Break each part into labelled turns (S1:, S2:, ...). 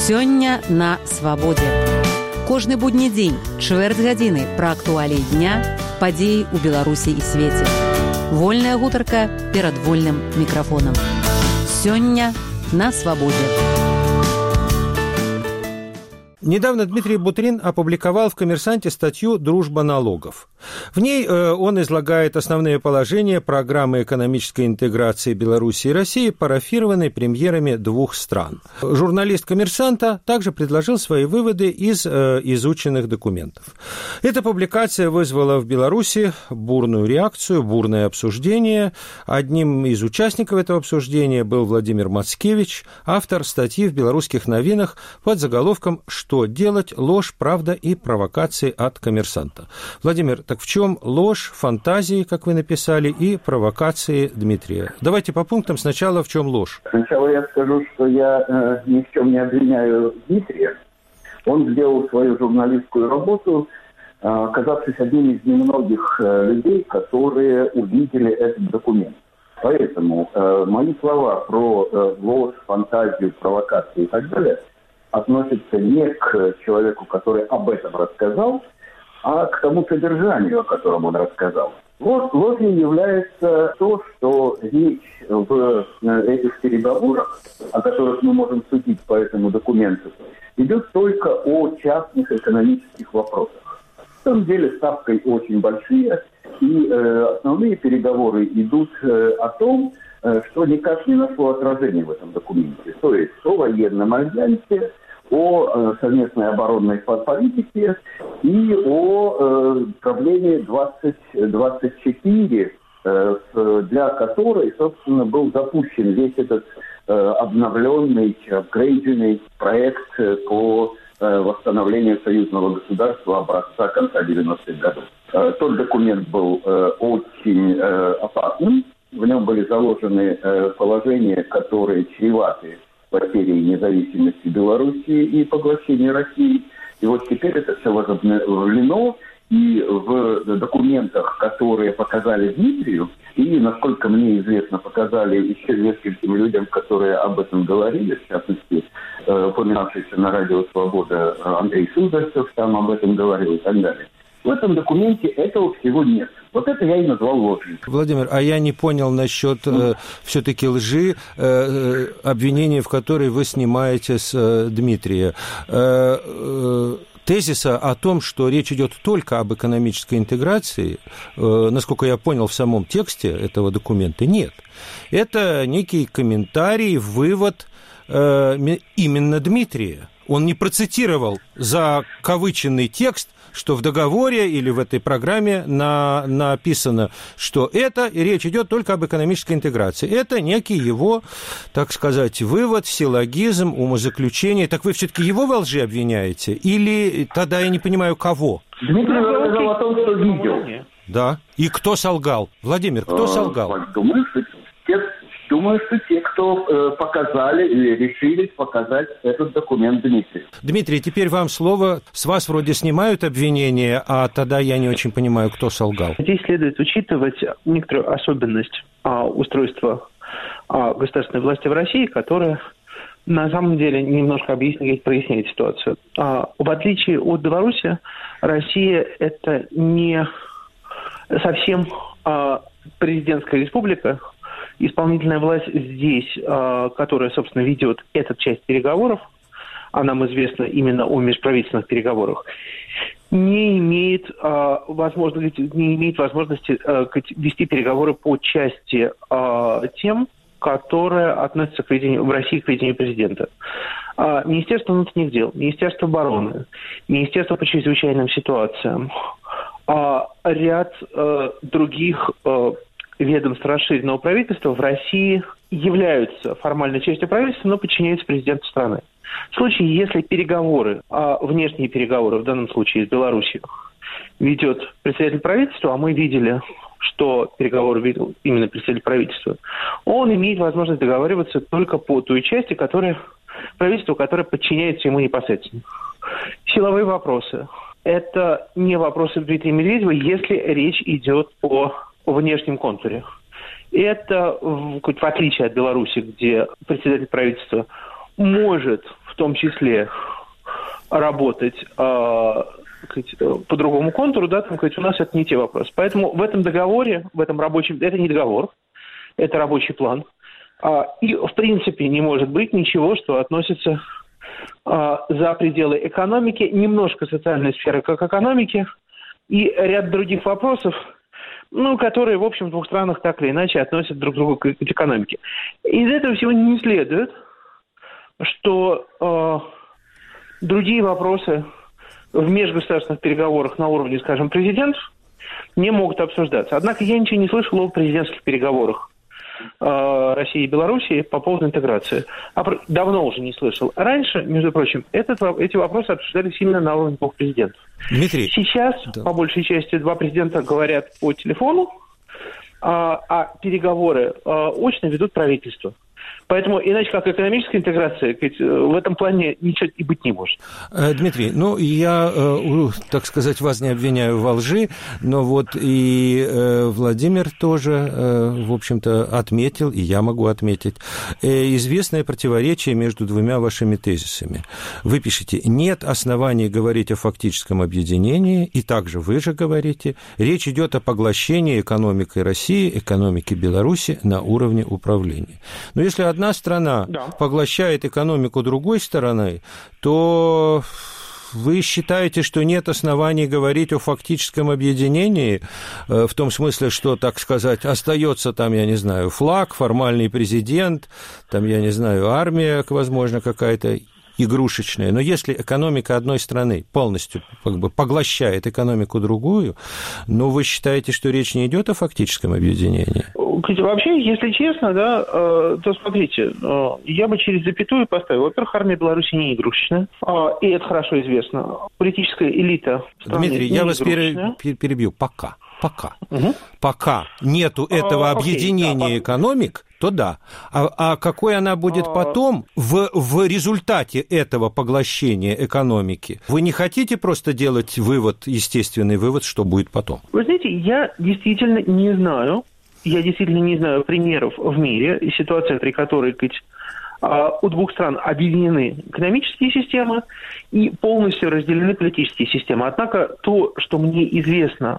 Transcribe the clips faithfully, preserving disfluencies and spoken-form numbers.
S1: Сёння на свабодзе. Кожны будні дзень, чвэрць гадзіны пра актуаліі дня, падзеі ў Беларусі і свеце. Вольная гутарка перад вольным мікрафонам. Сёння на свабодзе.
S2: Недавно Дмитрий Бутрин опубликовал в «Коммерсанте» статью «Дружба налогов». В ней э, он излагает основные положения программы экономической интеграции Беларуси и России, парафированной премьерами двух стран. Журналист «Коммерсанта» также предложил свои выводы из э, изученных документов. Эта публикация вызвала в Беларуси бурную реакцию, бурное обсуждение. Одним из участников этого обсуждения был Владимир Мацкевич, автор статьи в «Белорусских новинах» под заголовком «Что Что делать? Ложь, правда и провокации от «Коммерсанта». Владимир, так в чем ложь, фантазии, как вы написали, и провокации Дмитрия? Давайте по пунктам. Сначала в чем ложь?
S3: Сначала я скажу, что я э, ни в чем не обвиняю Дмитрия. Он сделал свою журналистскую работу, э, оказавшись одним из немногих э, людей, которые увидели этот документ. Поэтому э, мои слова про э, ложь, фантазию, провокации и так далее относится не к человеку, который об этом рассказал, а к тому содержанию, о котором он рассказал. Вот ложью является то, что речь в этих переговорах, о которых мы можем судить по этому документу, идет только о частных экономических вопросах. На самом деле ставки очень большие, и э, основные переговоры идут э, о том, э, что никак не нашло отражения в этом документе. То есть о военном альянсе, о э, совместной оборонной политике и о э, проблеме двадцать двадцать четыре, э, для которой, собственно, был запущен весь этот э, обновленный, апгрейденный проект по э, восстановлению союзного государства образца конца девяностых годов. Э, тот документ был э, очень э, опасным, в нем были заложены э, положения, которые чреваты потерей независимости Белоруссии и поглощения России. И вот теперь это все возобновлено, и в документах, которые показали Дмитрию, и, насколько мне известно, показали еще нескольким людям, которые об этом говорили, в частности, упоминавшийся на радио «Свобода» Андрей Судовцев там об этом говорил и так далее. В этом документе этого всего нет. Вот это я и назвал ложью.
S2: Владимир, а я не понял насчет э, все-таки лжи, э, обвинения, в которой вы снимаете с э, Дмитрия. Э, э, тезиса о том, что речь идет только об экономической интеграции, э, насколько я понял в самом тексте этого документа, нет. Это некий комментарий, вывод э, именно Дмитрия. Он не процитировал закавыченный текст, что в договоре или в этой программе на, написано, что это, и речь идет только об экономической интеграции. Это некий его, так сказать, вывод, силлогизм, умозаключение. Так вы все-таки его во лжи обвиняете? Или тогда я не понимаю, кого?
S3: Дмитрий рассказал о том, что видел.
S2: Да. И кто солгал? Владимир, кто солгал?
S3: Думаю, что те, думаю, что те, кто э, показали или решили показать этот документ Дмитрию.
S2: Дмитрий, теперь вам слово. С вас вроде снимают обвинения, а тогда я не очень понимаю, кто солгал.
S4: Здесь следует учитывать некоторую особенность а, устройства а, государственной власти в России, которая на самом деле немножко объясняет, проясняет ситуацию. А, в отличие от Беларуси, Россия – это не совсем а, президентская республика. Исполнительная власть здесь, которая, собственно, ведет эту часть переговоров, а нам известно именно о межправительственных переговорах, не имеет, возможности, не имеет возможности вести переговоры по части тем, которые относятся к ведению, в России к ведению президента. Министерство внутренних дел, Министерство обороны, Министерство по чрезвычайным ситуациям, ряд других ведомств расширенного правительства в России являются формальной частью правительства, но подчиняются президенту страны. В случае, если переговоры, а внешние переговоры, в данном случае с Беларусью, ведет представитель правительства, а мы видели, что переговоры ведет именно представитель правительства, он имеет возможность договариваться только по той части, которая, правительству, которое подчиняется ему непосредственно. Силовые вопросы. Это не вопросы Дмитрия Медведева, если речь идет о внешнем контуре. Это, в отличие от Беларуси, где председатель правительства может в в том числе работать э, по другому контуру, да, там, у нас это не те вопросы. Поэтому в этом договоре, в этом рабочем, это не договор, это рабочий план. А, и, в принципе, не может быть ничего, что относится а, за пределы экономики, немножко социальной сферы как экономики, и ряд других вопросов, ну, которые, в общем, в двух странах так или иначе относят друг к другу к, к экономике. Из этого всего не следует, что а, другие вопросы в межгосударственных переговорах на уровне, скажем, президентов не могут обсуждаться. Однако я ничего не слышал о президентских переговорах России и Белоруссии по поводу интеграции. А давно уже не слышал. Раньше, между прочим, этот, эти вопросы обсуждались именно на уровне двух президентов.
S2: Дмитрий.
S4: Сейчас,
S2: да.
S4: по большей части, два президента говорят по телефону, а, а переговоры а, очно ведут правительство. Поэтому, иначе как экономическая интеграция, в этом плане ничего и быть не может.
S2: Дмитрий, ну, я, так сказать, вас не обвиняю во лжи, но вот и Владимир тоже, в общем-то, отметил, и я могу отметить, известное противоречие между двумя вашими тезисами. Вы пишете, нет оснований говорить о фактическом объединении, и также вы же говорите, речь идет о поглощении экономикой России, экономики Беларуси на уровне управления. Но если одна страна да. поглощает экономику другой стороны, то вы считаете, что нет оснований говорить о фактическом объединении, в том смысле, что, так сказать, остается там, я не знаю, флаг, формальный президент, там, я не знаю, армия, возможно, какая-то игрушечная. Но если экономика одной страны полностью как бы поглощает экономику другую, ну, вы считаете, что речь не идет о фактическом объединении?
S4: Вообще, если честно, да, то смотрите, я бы через запятую поставил. Во-первых, армия Беларуси не игрушечная, и это хорошо известно. Политическая элита страны
S2: Дмитрий,
S4: не
S2: я вас
S4: игрушечная.
S2: перебью. Пока. Пока.
S4: Угу.
S2: Пока нету этого а, объединения окей, да, экономик, то да. А, а какой она будет а... потом в, в результате этого поглощения экономики? Вы не хотите просто делать вывод, естественный вывод, что будет потом?
S4: Вы знаете, я действительно не знаю, я действительно не знаю примеров в мире, ситуация, при которой, сказать, у двух стран объединены экономические системы и полностью разделены политические системы. Однако то, что мне известно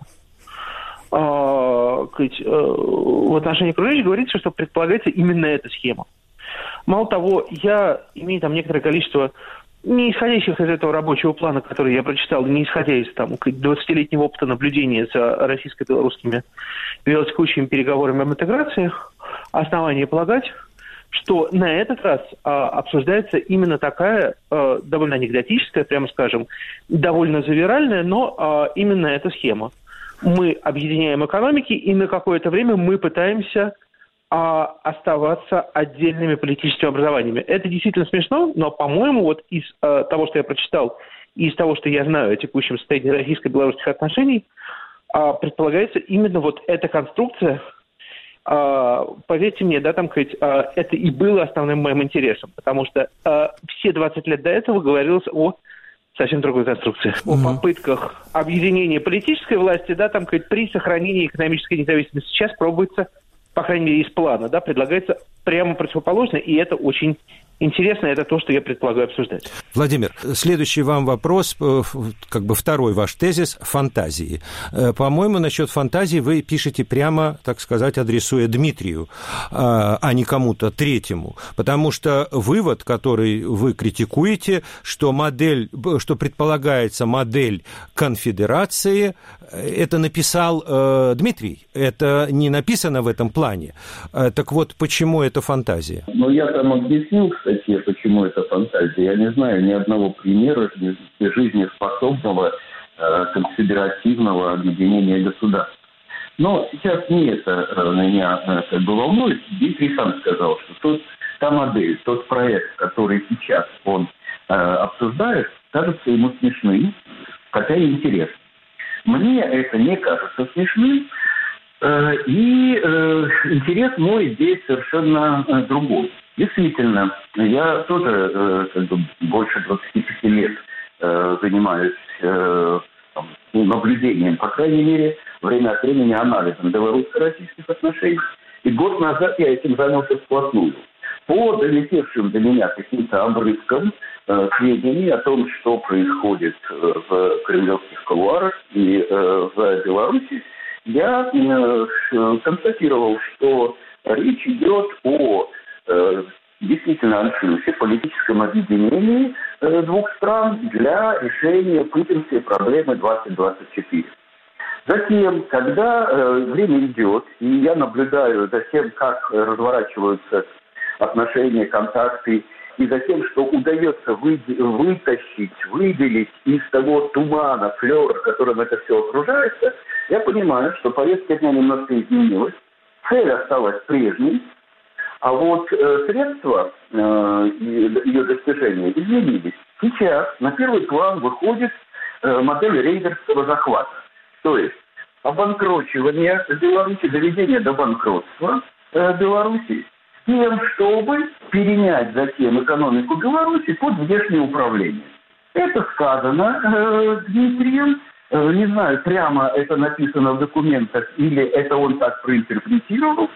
S4: в отношении окружающих, говорится, что предполагается именно эта схема. Мало того, я имею там некоторое количество не исходящих из этого рабочего плана, который я прочитал, не исходя из там, двадцатилетнего опыта наблюдения за российско-белорусскими велотекущими переговорами об интеграции, основания полагать, что на этот раз а, обсуждается именно такая а, довольно анекдотическая, прямо скажем, довольно завиральная, но а, именно эта схема. Мы объединяем экономики, и на какое-то время мы пытаемся а, оставаться отдельными политическими образованиями. Это действительно смешно, но, по-моему, вот из а, того, что я прочитал, и из того, что я знаю о текущем состоянии российско-белорусских отношений, а, предполагается именно вот эта конструкция. А, поверьте мне, да, там, сказать, а, это и было основным моим интересом, потому что а, все двадцать лет до этого говорилось о совсем другой конструкции. Mm-hmm. О попытках объединения политической власти, да, там, сказать, при сохранении экономической независимости. Сейчас пробуется, по крайней мере, из плана, да, предлагается прямо противоположное, и это очень интересно, это то, что я предполагаю обсуждать.
S2: Владимир, следующий вам вопрос, как бы второй ваш тезис, фантазии. По-моему, насчет фантазии вы пишете прямо, так сказать, адресуя Дмитрию, а не кому-то третьему, потому что вывод, который вы критикуете, что модель, что предполагается модель конфедерации, это написал э, Дмитрий, это не написано в этом плане. Так вот, почему это фантазия?
S3: Ну, я там объяснил, кстати, почему это фантазия. Я не знаю ни одного примера жизнеспособного э, конфедеративного объединения государств. Но сейчас не это э, меня э, как бы волнует. Дмитрий сам сказал, что тот, та модель, тот проект, который сейчас он э, обсуждает, кажется ему смешным, хотя и интересным. Мне это не кажется смешным, э, и э, интерес мой здесь совершенно э, другой. Действительно, я тоже э, как бы больше двадцати пяти лет э, занимаюсь э, там, наблюдением, по крайней мере, время от времени анализом белорусско-российских отношений. И год назад я этим занялся вплотную. По долетевшим до меня каким-то обрывкам, сведений о том, что происходит в кремлевских кулуарах и в Беларуси, я констатировал, что речь идет о действительно аншлюсе, политическом объединении двух стран для решения путинской проблемы двадцать двадцать четыре. Затем, когда время идет, и я наблюдаю за тем, как разворачиваются отношения, контакты, и за тем, что удается вы, вытащить, выделить из того тумана, флера, которым это все окружается, я понимаю, что повестка дня немножко изменилась, цель осталась прежней, а вот э, средства э, ее достижения изменились. Сейчас на первый план выходит э, модель рейдерского захвата, то есть обанкрочивание Беларуси, доведение до банкротства э, Беларуси, с тем, чтобы перенять затем экономику Беларуси под внешнее управление. Это сказано э, Дмитрием. Э, не знаю, прямо это написано в документах или это он так проинтерпретировал.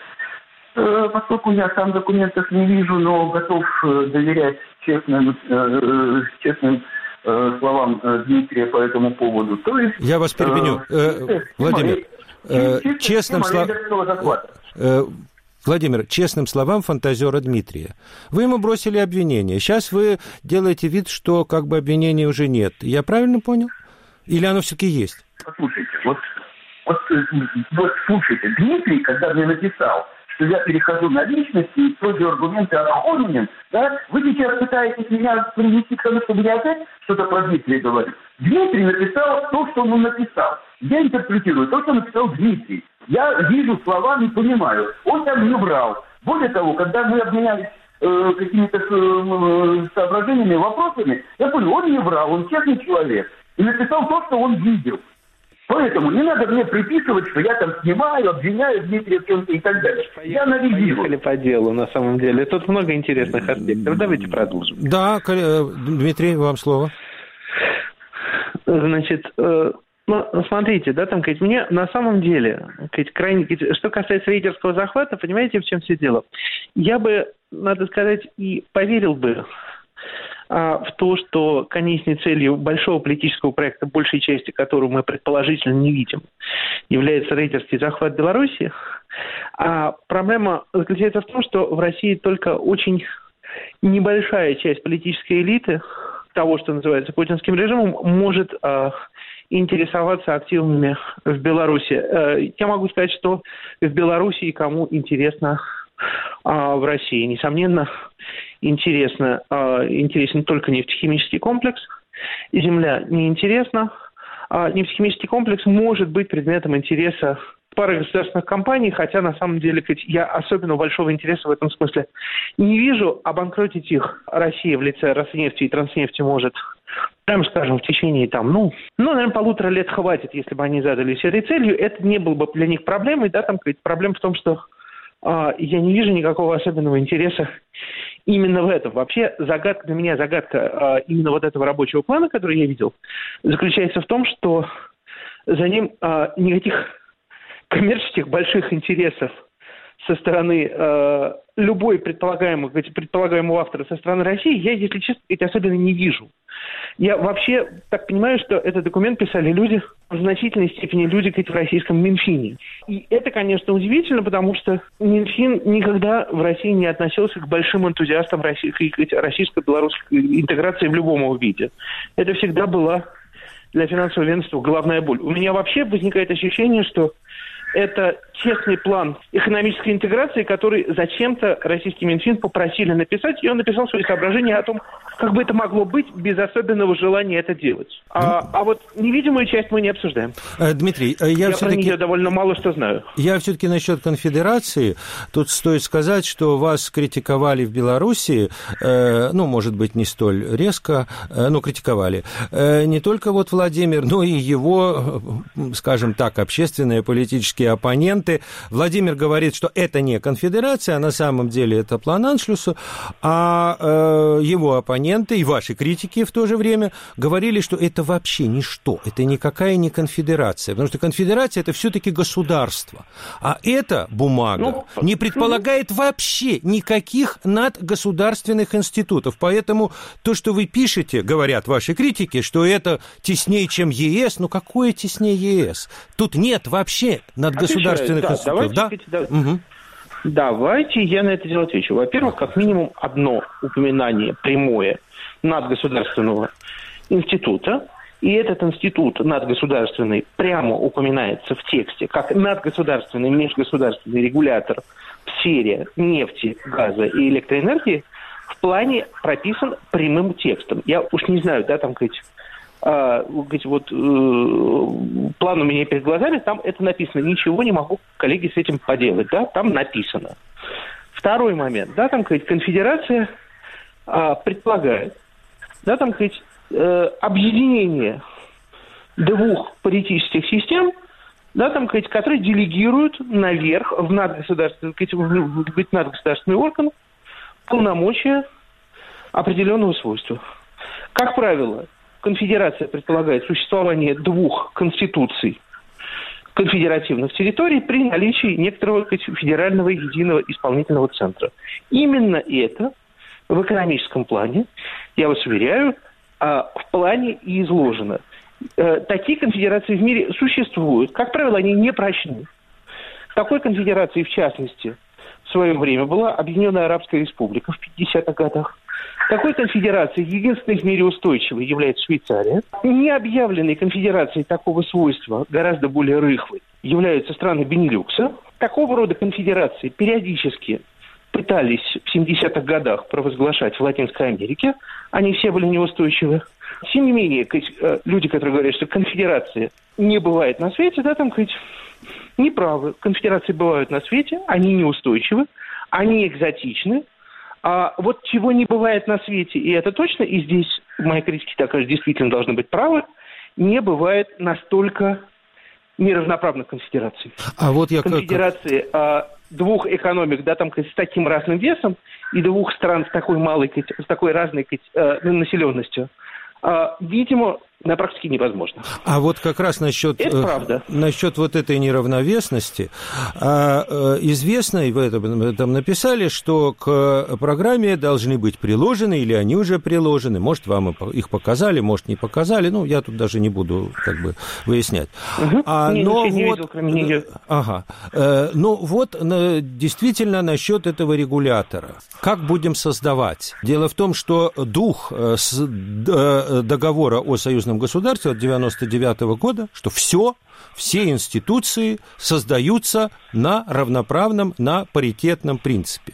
S3: Э, поскольку я сам документов не вижу, но готов э, доверять честным, э, честным э, словам э, Дмитрия по этому поводу. То есть,
S2: я вас перебью. Э, э, Владимир, э, честным словам... Владимир, честным словам фантазера Дмитрия. Вы ему бросили обвинение. Сейчас вы делаете вид, что как бы обвинения уже нет. Я правильно понял? Или оно все-таки есть?
S3: Послушайте, вот, вот, вот слушайте, Дмитрий, когда мне написал, что я перехожу на личности и использую аргументы Архонинин, да, вы сейчас пытаетесь меня привести к тому, чтобы я опять что-то про Дмитрия говорю. Дмитрий написал то, что он написал. Я интерпретирую то, что написал Дмитрий. Я вижу слова, не понимаю. Он там не врал. Более того, когда мы обменялись э, какими-то э, соображениями, вопросами, я понял, он не врал, он честный человек. И написал то, что он видел. Поэтому не надо мне приписывать, что я там снимаю, обвиняю Дмитрия в чем-то и так далее.
S4: Поехали, я анализирую. Поехали по делу, на самом деле. Тут много интересных аспектов. Давайте продолжим.
S2: Да, Дмитрий, вам слово.
S4: Значит... Э... Ну, смотрите, да, там, сказать, мне на самом деле, сказать, крайне, что касается рейдерского захвата, понимаете, в чем все дело? Я бы, надо сказать, и поверил бы а, в то, что конечной целью большого политического проекта, большей части которого мы предположительно не видим, является рейдерский захват Беларуси. А проблема заключается в том, что в России только очень небольшая часть политической элиты, того, что называется путинским режимом, может... А, интересоваться активами в Беларуси. Я могу сказать, что в Беларуси кому интересно а, в России. Несомненно, интересно, а, интересен только нефтехимический комплекс. Земля не интересна. А нефтехимический комплекс может быть предметом интереса пары государственных компаний, хотя на самом деле я особенно большого интереса в этом смысле не вижу. Обанкротить их Россия в лице Роснефти и Транснефти может, прямо скажем, в течение там, ну, ну, наверное, полутора лет хватит, если бы они задались этой целью. Это не было бы для них проблемой, да, там, проблема в том, что а, я не вижу никакого особенного интереса именно в этом. Вообще, загадка для меня, загадка а, именно вот этого рабочего плана, который я видел, заключается в том, что за ним а, никаких коммерческих больших интересов со стороны э, любой предполагаемого, предполагаемого автора со стороны России, я, если честно, эти особенно не вижу. Я вообще так понимаю, что этот документ писали люди, в значительной степени люди, в российском Минфине. И это, конечно, удивительно, потому что Минфин никогда в России не относился к большим энтузиастам российско-белорусской интеграции в любом его виде. Это всегда была для финансового ведомства головная боль. У меня вообще возникает ощущение, что это честный план экономической интеграции, который зачем-то российский Минфин попросили написать, и он написал свои соображения о том, как бы это могло быть без особенного желания это делать. А, а вот невидимую часть мы не обсуждаем.
S2: Дмитрий, я,
S4: я
S2: все-таки...
S4: про нее довольно мало что знаю.
S2: Я все-таки насчет конфедерации. Тут стоит сказать, что вас критиковали в Беларуси, э, ну, может быть, не столь резко, э, но критиковали. Э, не только вот Владимир, но и его, скажем так, общественные политические политические оппоненты. Владимир говорит, что это не конфедерация, а на самом деле это план Аншлюса, а э, его оппоненты и ваши критики в то же время говорили, что это вообще ничто, это никакая не конфедерация, потому что конфедерация – это все-таки государство, а эта бумага ну, не предполагает вообще никаких надгосударственных институтов, поэтому то, что вы пишете, говорят ваши критики, что это теснее, чем ЕС, ну какое теснее ЕС? Тут нет вообще надгосударственных да, институтов.
S4: Давайте,
S2: да?
S4: да? Угу. Давайте я на это дело отвечу. Во-первых, как минимум одно упоминание прямое надгосударственного института, и этот институт надгосударственный прямо упоминается в тексте как надгосударственный межгосударственный регулятор в сфере нефти, газа и электроэнергии, в плане прописан прямым текстом. Я уж не знаю, да, там, говорить, а, говорить вот э, план у меня перед глазами, там это написано. Ничего не могу, коллеги, с этим поделать, да, там написано. Второй момент, да, там, говорить, конфедерация а, предполагает, да, там, говорить, э, объединение двух политических систем, да, там, говорить, которые делегируют наверх в надгосударственный, в надгосударственный орган полномочия определенного свойства. Как правило, конфедерация предполагает существование двух конституций конфедеративных территорий при наличии некоторого федерального единого исполнительного центра. Именно это в экономическом плане, я вас уверяю, в плане и изложено. Такие конфедерации в мире существуют. Как правило, они не прочны. Такой конфедерацией, в частности, в свое время была Объединенная Арабская Республика в пятидесятых годах. Такой конфедерацией, единственной в мире устойчивой, является Швейцария. Необъявленной конфедерацией такого свойства, гораздо более рыхлой, являются страны Бенилюкса. Такого рода конфедерации периодически пытались в семидесятых годах провозглашать в Латинской Америке. Они все были неустойчивы. Тем не менее, люди, которые говорят, что конфедерации не бывает на свете, да, там, говорить, неправы. Конфедерации бывают на свете, они неустойчивы, они экзотичны. А вот чего не бывает на свете, и это точно, и здесь мои критики так действительно должны быть правы, не бывает настолько неравноправных конфедераций.
S2: А вот я
S4: конфедерации
S2: как...
S4: а, двух экономик, да, там, с таким разным весом, и двух стран с такой малой, с такой разной населенностью, а, видимо, на практике невозможно.
S2: А вот как раз насчет, э, насчет вот этой неравновесности, э, э, известно, и в этом, в этом написали, что к программе должны быть приложены, или они уже приложены, может, вам их показали, может, не показали, ну, я тут даже не буду как бы выяснять.
S4: Угу. А, не, но
S2: не
S4: вот, видел, кроме нее.
S2: Ага, э, ну, вот действительно насчет этого регулятора. Как будем создавать? Дело в том, что дух с договора о союзном государстве от девяносто девятого года, что все, все институции создаются на равноправном, на паритетном принципе.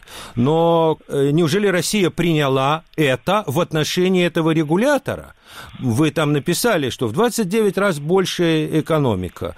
S2: Но неужели Россия приняла это в отношении этого регулятора? Вы там написали, что в двадцать девять раз больше экономика.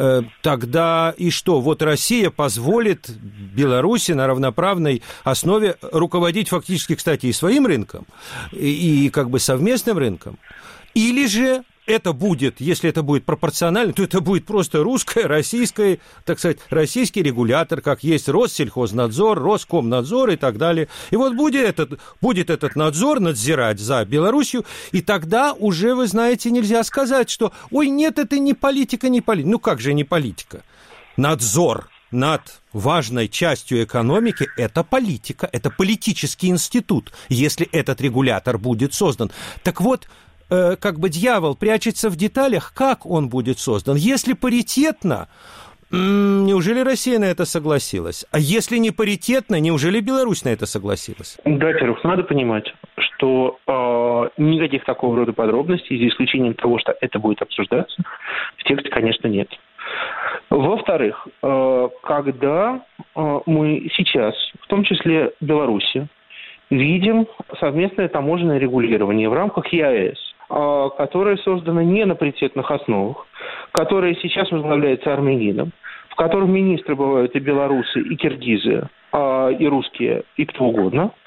S2: Тогда и что? Вот Россия позволит Беларуси на равноправной основе руководить фактически, кстати, и своим рынком, и, и как бы совместным рынком. Или же это будет, если это будет пропорционально, то это будет просто русское, российское, так сказать, российский регулятор, как есть Россельхознадзор, Роскомнадзор и так далее. И вот будет этот, будет этот надзор надзирать за Белоруссию, и тогда уже, вы знаете, нельзя сказать, что, ой, нет, это не политика, не политика. Ну как же не политика? Надзор над важной частью экономики – это политика, это политический институт, если этот регулятор будет создан. Так вот, как бы дьявол прячется в деталях, как он будет создан. Если паритетно, неужели Россия на это согласилась? А если не паритетно, неужели Беларусь на это согласилась?
S4: Да, во-первых, надо понимать, что э, никаких такого рода подробностей, за исключением того, что это будет обсуждаться, в тексте, конечно, нет. Во-вторых, э, когда э, мы сейчас, в том числе Беларуси, видим совместное таможенное регулирование в рамках ЕАЭС, которая создана не на паритетных основах, которая сейчас возглавляется армянином, в котором министры бывают и белорусы, и киргизы, и русские, и кто угодно.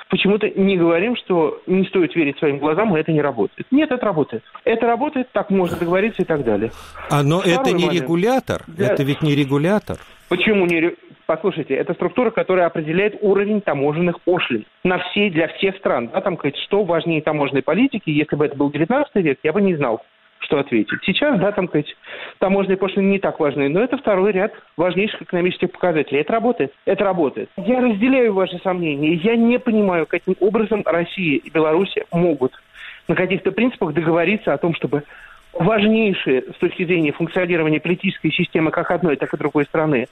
S4: почему-то не говорим, что не стоит верить своим глазам, и это не работает. Нет, это работает. Это работает, так можно договориться и так далее.
S2: А но Второй это не момент. Регулятор?
S4: Да.
S2: Это ведь не регулятор?
S4: Почему не? Послушайте, это структура, которая определяет уровень таможенных пошлин на все, для всех стран. Да, там, сказать, что важнее таможенной политики, если бы это был девятнадцатый век, я бы не знал, что ответить. Сейчас, да, там, сказать, таможенные пошлины не так важны, но это второй ряд важнейших экономических показателей. Это работает? Это работает. Я разделяю ваши сомнения. Я не понимаю, каким образом Россия и Беларусь могут на каких-то принципах договориться о том, чтобы важнейшие с точки зрения функционирования политической системы как одной, так и другой страны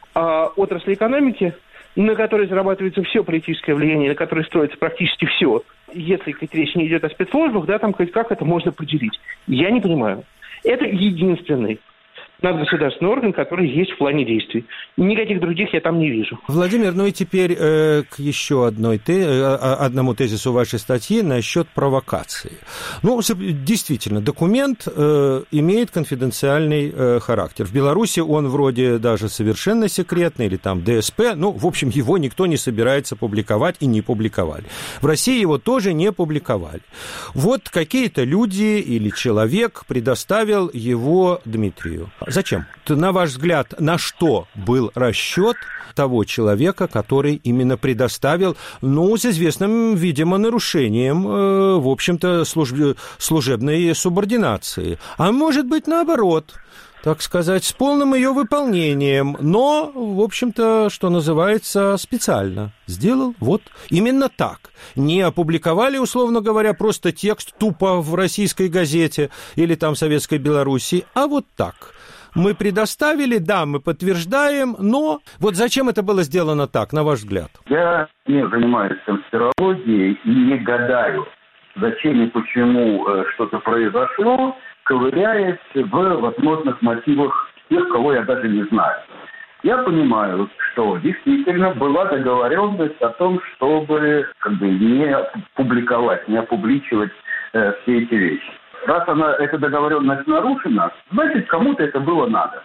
S4: отрасли экономики, на которой зарабатывается все политическое влияние, на которой строится практически все. Если как, речь не идет о спецслужбах, да, там как, как это можно поделить? Я не понимаю. Это единственный надгосударственный орган, который есть в плане действий. Никаких других я там не вижу.
S2: Владимир, ну и теперь э, к еще одной те, э, одному тезису вашей статьи насчет провокации. Ну, действительно, документ э, имеет конфиденциальный э, характер. В Беларуси он вроде даже совершенно секретный, или там ДСП, ну, в общем, его никто не собирается публиковать и не публиковали. В России его тоже не публиковали. Вот какие-то люди или человек предоставил его Дмитрию. Зачем? На ваш взгляд, на что был расчет того человека, который именно предоставил, ну, с известным, видимо, нарушением, э, в общем-то, служб... служебной субординации? А может быть, наоборот, так сказать, с полным ее выполнением, но, в общем-то, что называется, специально сделал вот именно так. Не опубликовали, условно говоря, просто текст тупо в российской газете или там Советской Белоруссии, а вот так. Мы предоставили, да, мы подтверждаем, но вот зачем это было сделано так, на ваш взгляд?
S3: Я не занимаюсь конспирологией и не гадаю, зачем и почему что-то произошло, ковыряясь в возможных мотивах тех, кого я даже не знаю. Я понимаю, что действительно была договоренность о том, чтобы как бы не публиковать, не опубличивать э, все эти вещи. Раз она, эта договоренность нарушена, значит, кому-то это было надо.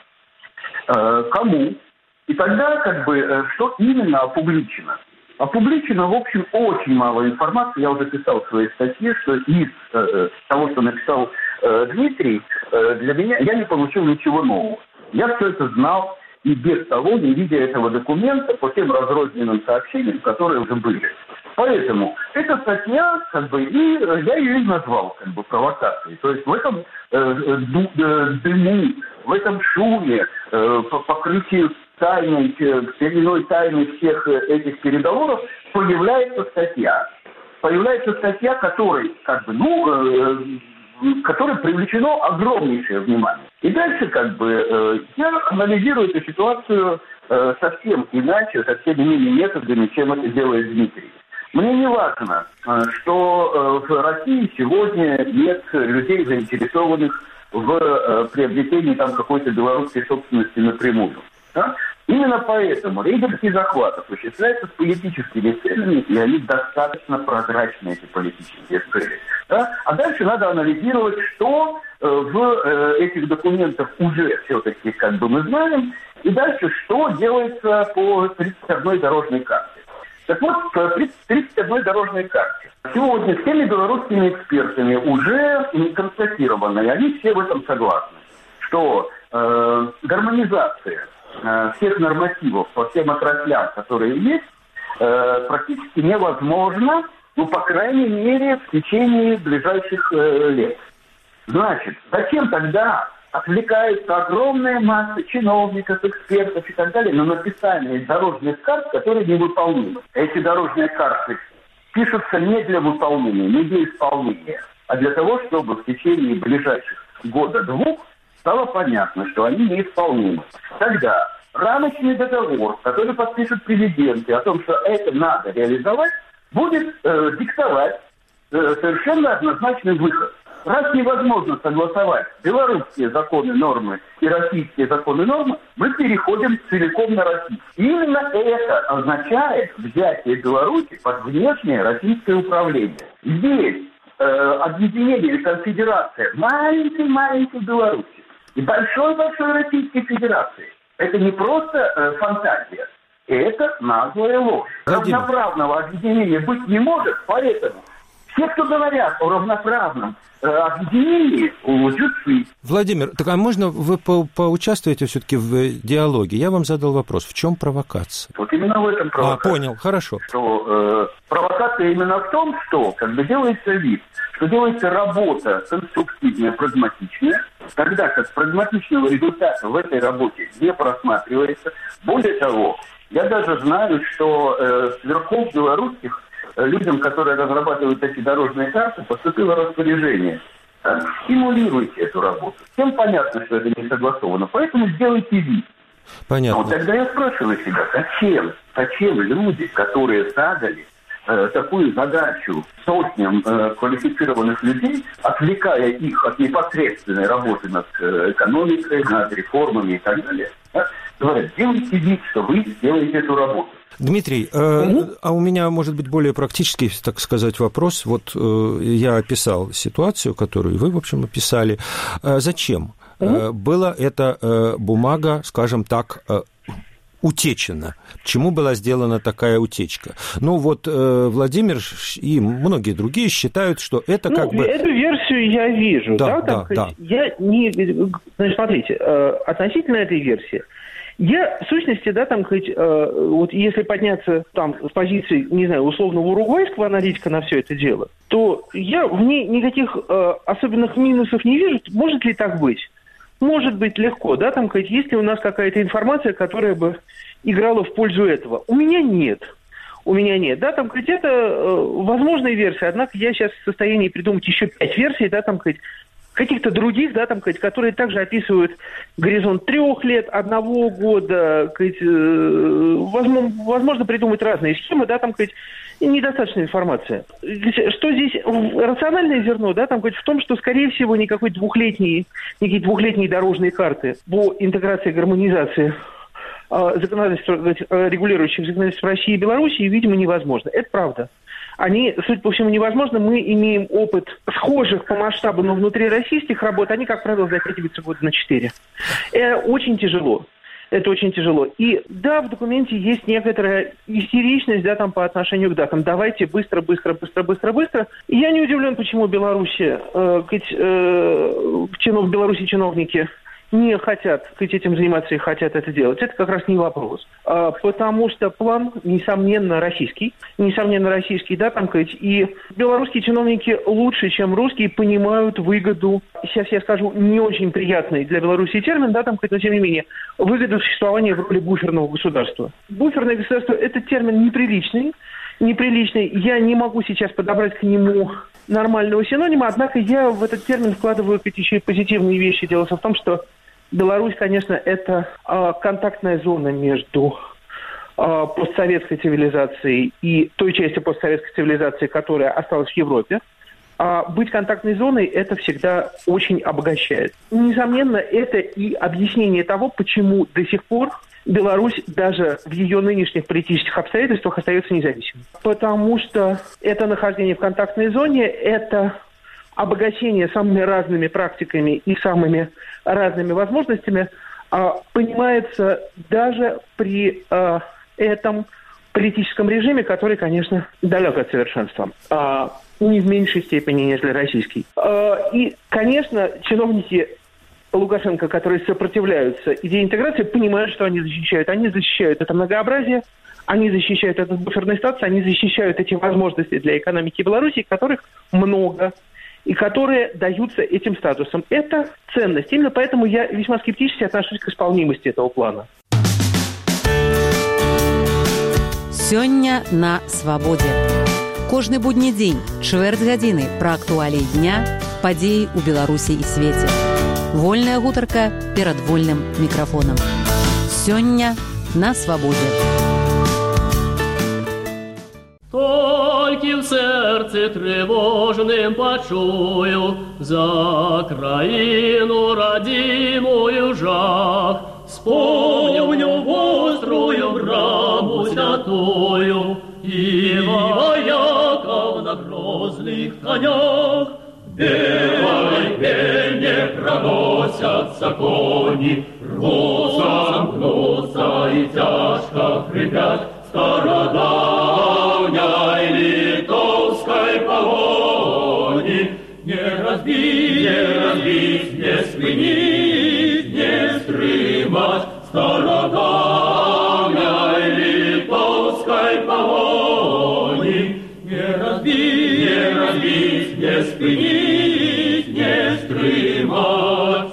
S3: Э, кому? И тогда, как бы, э, что именно опубличено? Опубличено, в общем, очень мало информации. Я уже писал в своей статье, что из э, того, что написал э, Дмитрий, э, для меня я не получил ничего нового. Я все это знал и без того, не видя этого документа, по тем разрозненным сообщениям, которые уже были. Поэтому эта статья, как бы, и я ее и назвал, как бы, провокацией. То есть в этом э, дыму, в этом шуме, э, по покрытию тайной, передовой тайны всех этих переговоров появляется статья. Появляется статья, которой, как бы, ну, э, которой привлечено огромнейшее внимание. И дальше, как бы, э, я анализирую эту ситуацию э, совсем иначе, совсем иными методами, чем это делает Дмитрий. Мне не важно, что в России сегодня нет людей, заинтересованных в приобретении там какой-то белорусской собственности напрямую. Да? Именно поэтому рейдерский захват осуществляется с политическими целями, и они достаточно прозрачны, эти политические цели. Да? А дальше надо анализировать, что в этих документах уже все-таки, как бы, мы знаем, и дальше, что делается по тридцать одной дорожной карте. Так вот, по тридцать одной дорожной карте. Сегодня всеми белорусскими экспертами уже констатировано, и они все в этом согласны, что э, гармонизация э, всех нормативов по всем отраслям, которые есть, э, практически невозможна, ну, по крайней мере, в течение ближайших э, лет. Значит, зачем тогда отвлекается огромная масса чиновников, экспертов и так далее на написание дорожных карт, которые невыполнимы? Эти дорожные карты пишутся не для выполнения, не для исполнения, а для того, чтобы в течение ближайших года-двух стало понятно, что они неисполнимы. Тогда рамочный договор, который подпишет президент, о том, что это надо реализовать, будет э, диктовать э, совершенно однозначный выход. Раз невозможно согласовать белорусские законы, нормы и российские законы, нормы, мы переходим целиком на российские. Именно это означает взятие Беларуси под внешнее российское управление. Здесь э, объединение или конфедерация маленькой-маленькой Беларуси и большой-большой Российской Федерации. Это не просто э, фантазия. Это наглая ложь.
S2: Владимир.
S3: Равноправного объединения быть не может, поэтому все, кто говорят о равноправном э, объединении, лжецы.
S2: Владимир, так а можно вы по поучаствуете все-таки в диалоге? Я вам задал вопрос. В чем провокация?
S3: Вот именно в этом провокация.
S2: А, понял, хорошо.
S3: Что, э, провокация именно в том, что как бы делается вид, что делается работа конструктивная, прагматичная, тогда как прагматичного результата в этой работе не просматривается. Более того, я даже знаю, что э, сверху белорусских людям, которые разрабатывают эти дорожные карты, поступило распоряжение. Стимулируйте эту работу. Всем понятно, что это не согласовано, поэтому сделайте вид.
S2: Понятно.
S3: Но тогда я спрашиваю себя, зачем, зачем люди, которые задали э, такую задачу сотням э, квалифицированных людей, отвлекая их от непосредственной работы над э, экономикой, над реформами и так далее, да, говорят, делайте вид, что вы сделаете эту работу.
S2: Дмитрий, э, угу. а у меня, может быть, более практический, так сказать, вопрос. Вот э, я описал ситуацию, которую вы, в общем, описали. Э, зачем угу. э, была эта э, бумага, скажем так, э, утечена? Почему была сделана такая утечка? Ну, вот э, Владимир и многие другие считают, что это ну, как бы...
S4: Эту версию я вижу, да?
S2: Да,
S4: так,
S2: да, да.
S4: Я не... Значит, смотрите, э, относительно этой версии, я, в сущности, да, там, хоть, э, вот если подняться там с позиции, не знаю, условного уругвайского аналитика на все это дело, то я в ней никаких э, особенных минусов не вижу. Может ли так быть? Может быть легко, да, там, хоть, есть ли у нас какая-то информация, которая бы играла в пользу этого? У меня нет. У меня нет, да, там, хоть, это э, возможная версия, однако я сейчас в состоянии придумать еще пять версий, да, там, хоть, каких-то других, да, там, которые также описывают горизонт трех лет, одного года, возможно, возможно придумать разные схемы, да, там, недостаточно информации. Что здесь рациональное зерно, да, там, в том, что, скорее всего, никакой двухлетней, никакие двухлетние дорожные карты по интеграции и гармонизации законодательства, регулирующих законодательство России и Беларуси, видимо, невозможно. Это правда. Они, судя по всему, невозможно. Мы имеем опыт схожих по масштабу, но внутрироссийских работ. Они, как правило, заканчиваются года на четыре. Это очень тяжело. Это очень тяжело. И да, в документе есть некоторая истеричность, да, там, по отношению к датам. Давайте быстро, быстро, быстро, быстро, быстро. И я не удивлен, почему Беларуси, э, э, чинов, в Беларуси чиновники не хотят этим заниматься и хотят это делать. Это как раз не вопрос. А, потому что план, несомненно, российский. Несомненно, российский, да, там, и белорусские чиновники лучше, чем русские, понимают выгоду, сейчас я скажу, не очень приятный для Беларуси термин, да, там, но тем не менее, выгоду существования в роли буферного государства. Буферное государство – это термин неприличный, неприличный. Я не могу сейчас подобрать к нему нормального синонима, однако я в этот термин вкладываю еще и позитивные вещи. Дело в том, что Беларусь, конечно, это э, контактная зона между э, постсоветской цивилизацией и той частью постсоветской цивилизации, которая осталась в Европе. А быть контактной зоной – это всегда очень обогащает. Несомненно, это и объяснение того, почему до сих пор Беларусь даже в ее нынешних политических обстоятельствах остается независимой. Потому что это нахождение в контактной зоне – это обогащение самыми разными практиками и самыми разными возможностями а, понимается даже при а, этом политическом режиме, который, конечно, далек от совершенства. А, не в меньшей степени, нежели российский. А, и, конечно, чиновники Лукашенко, которые сопротивляются идее интеграции, понимают, что они защищают. Они защищают это многообразие, они защищают этот буферный статус, они защищают эти возможности для экономики Беларуси, которых много, и которые даются этим статусом. Это ценность. Именно поэтому я весьма скептически отношусь к исполнимости этого плана.
S1: Сёння на свабодзе. Кожны будні дзень, чвэрць гадзіны пра актуаліі дня, падзеі ў Беларусі і свеце. Вольная гутарка перад вольным мікрафонам. Сёння на свабодзе.
S5: Толькі в сердце тревожным почую за краину родимую жах. Вспомню острую браму святую и вояков на грозных конях. Белой пене проносятся кони, рвутся, мкнутся и тянут. тяжко хрипят стародавней литовской погони. Не разбить, не разбить, не спинить, не стремать стародавней литовской погони. Не разбить, не разбить, не спинить, не стремать.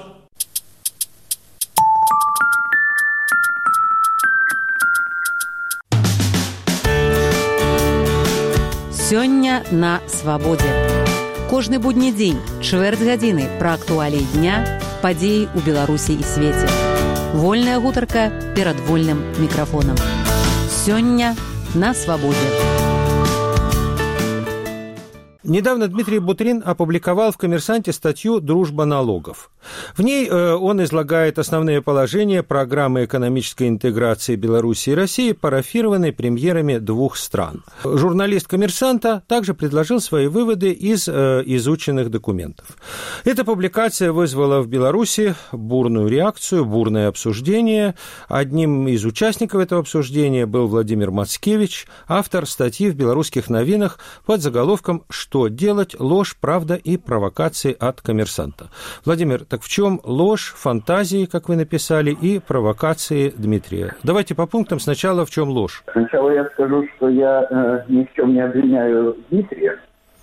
S1: Сёння на свабодзе. Кожны будні дзень, чвэрць гадзіны пра актуаліі дня, падзеі ў Беларусі і свеце. Вольная гутарка перад вольным мікрафонам. Сёння на свабодзе.
S2: Недавно Дмитрий Бутрин опубликовал в «Коммерсанте» статью «Дружба налогов». В ней э, он излагает основные положения программы экономической интеграции Беларуси и России, парафированной премьерами двух стран. Журналист «Коммерсанта» также предложил свои выводы из э, изученных документов. Эта публикация вызвала в Беларуси бурную реакцию, бурное обсуждение. Одним из участников этого обсуждения был Владимир Мацкевич, автор статьи в «Белорусских новинах» под заголовком «Что делать? Ложь, правда и провокации от коммерсанта». Владимир, так в чем ложь, фантазии, как вы написали, и провокации Дмитрия? Давайте по пунктам. Сначала в чем ложь?
S3: Сначала я скажу, что я э, ни в чем не обвиняю Дмитрия.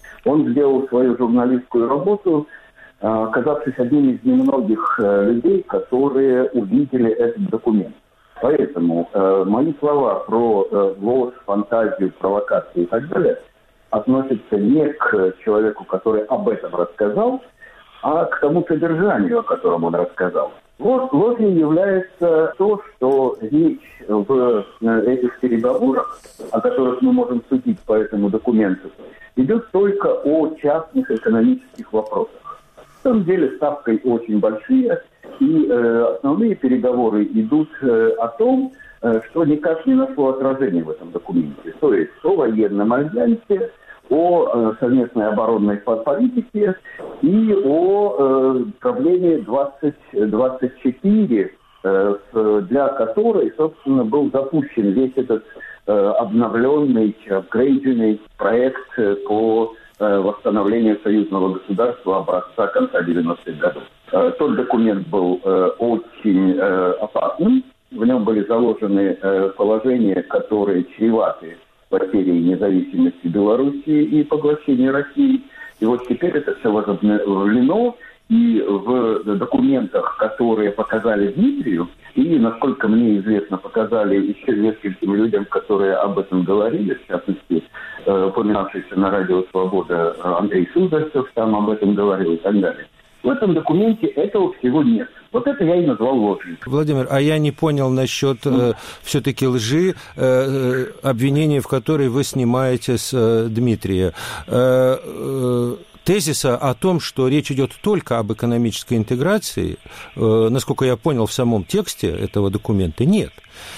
S3: Он сделал свою журналистскую работу, э, оказавшись одним из немногих э, людей, которые увидели этот документ. Поэтому э, мои слова про э, ложь, фантазию, провокацию и так далее относятся не к человеку, который об этом рассказал, а к тому содержанию, о котором он рассказал. Ложь, ложью является то, что речь в этих переговорах, о которых мы можем судить по этому документу, идет только о частных экономических вопросах. На самом деле ставки очень большие, и э, основные переговоры идут э, о том, э, что никак не нашло отражения в этом документе. То есть о военном альянсе, о э, совместной оборонной политике и о э, правлении двадцать двадцать четыре, э, для которой, собственно, был запущен весь этот э, обновленный, апгрейденный проект по э, восстановлению союзного государства образца конца девяностых годов. Э, тот документ был э, очень э, опасным, в нем были заложены э, положения, которые чреваты потерей независимости Белоруссии и поглощения России. И вот теперь это все возобновлено, и в документах, которые показали Дмитрию, и, насколько мне известно, показали еще нескольким людям, которые об этом говорили, в частности, упоминавшийся на радио «Свобода» Андрей Суздальцев там об этом говорил и так далее. В этом документе этого всего нет. Вот это я и назвал ложью.
S2: Владимир, а я не понял насчет э, все-таки лжи, э, обвинения, в которой вы снимаете с э, Дмитрия. Э, э, тезиса о том, что речь идет только об экономической интеграции, э, насколько я понял в самом тексте этого документа, нет.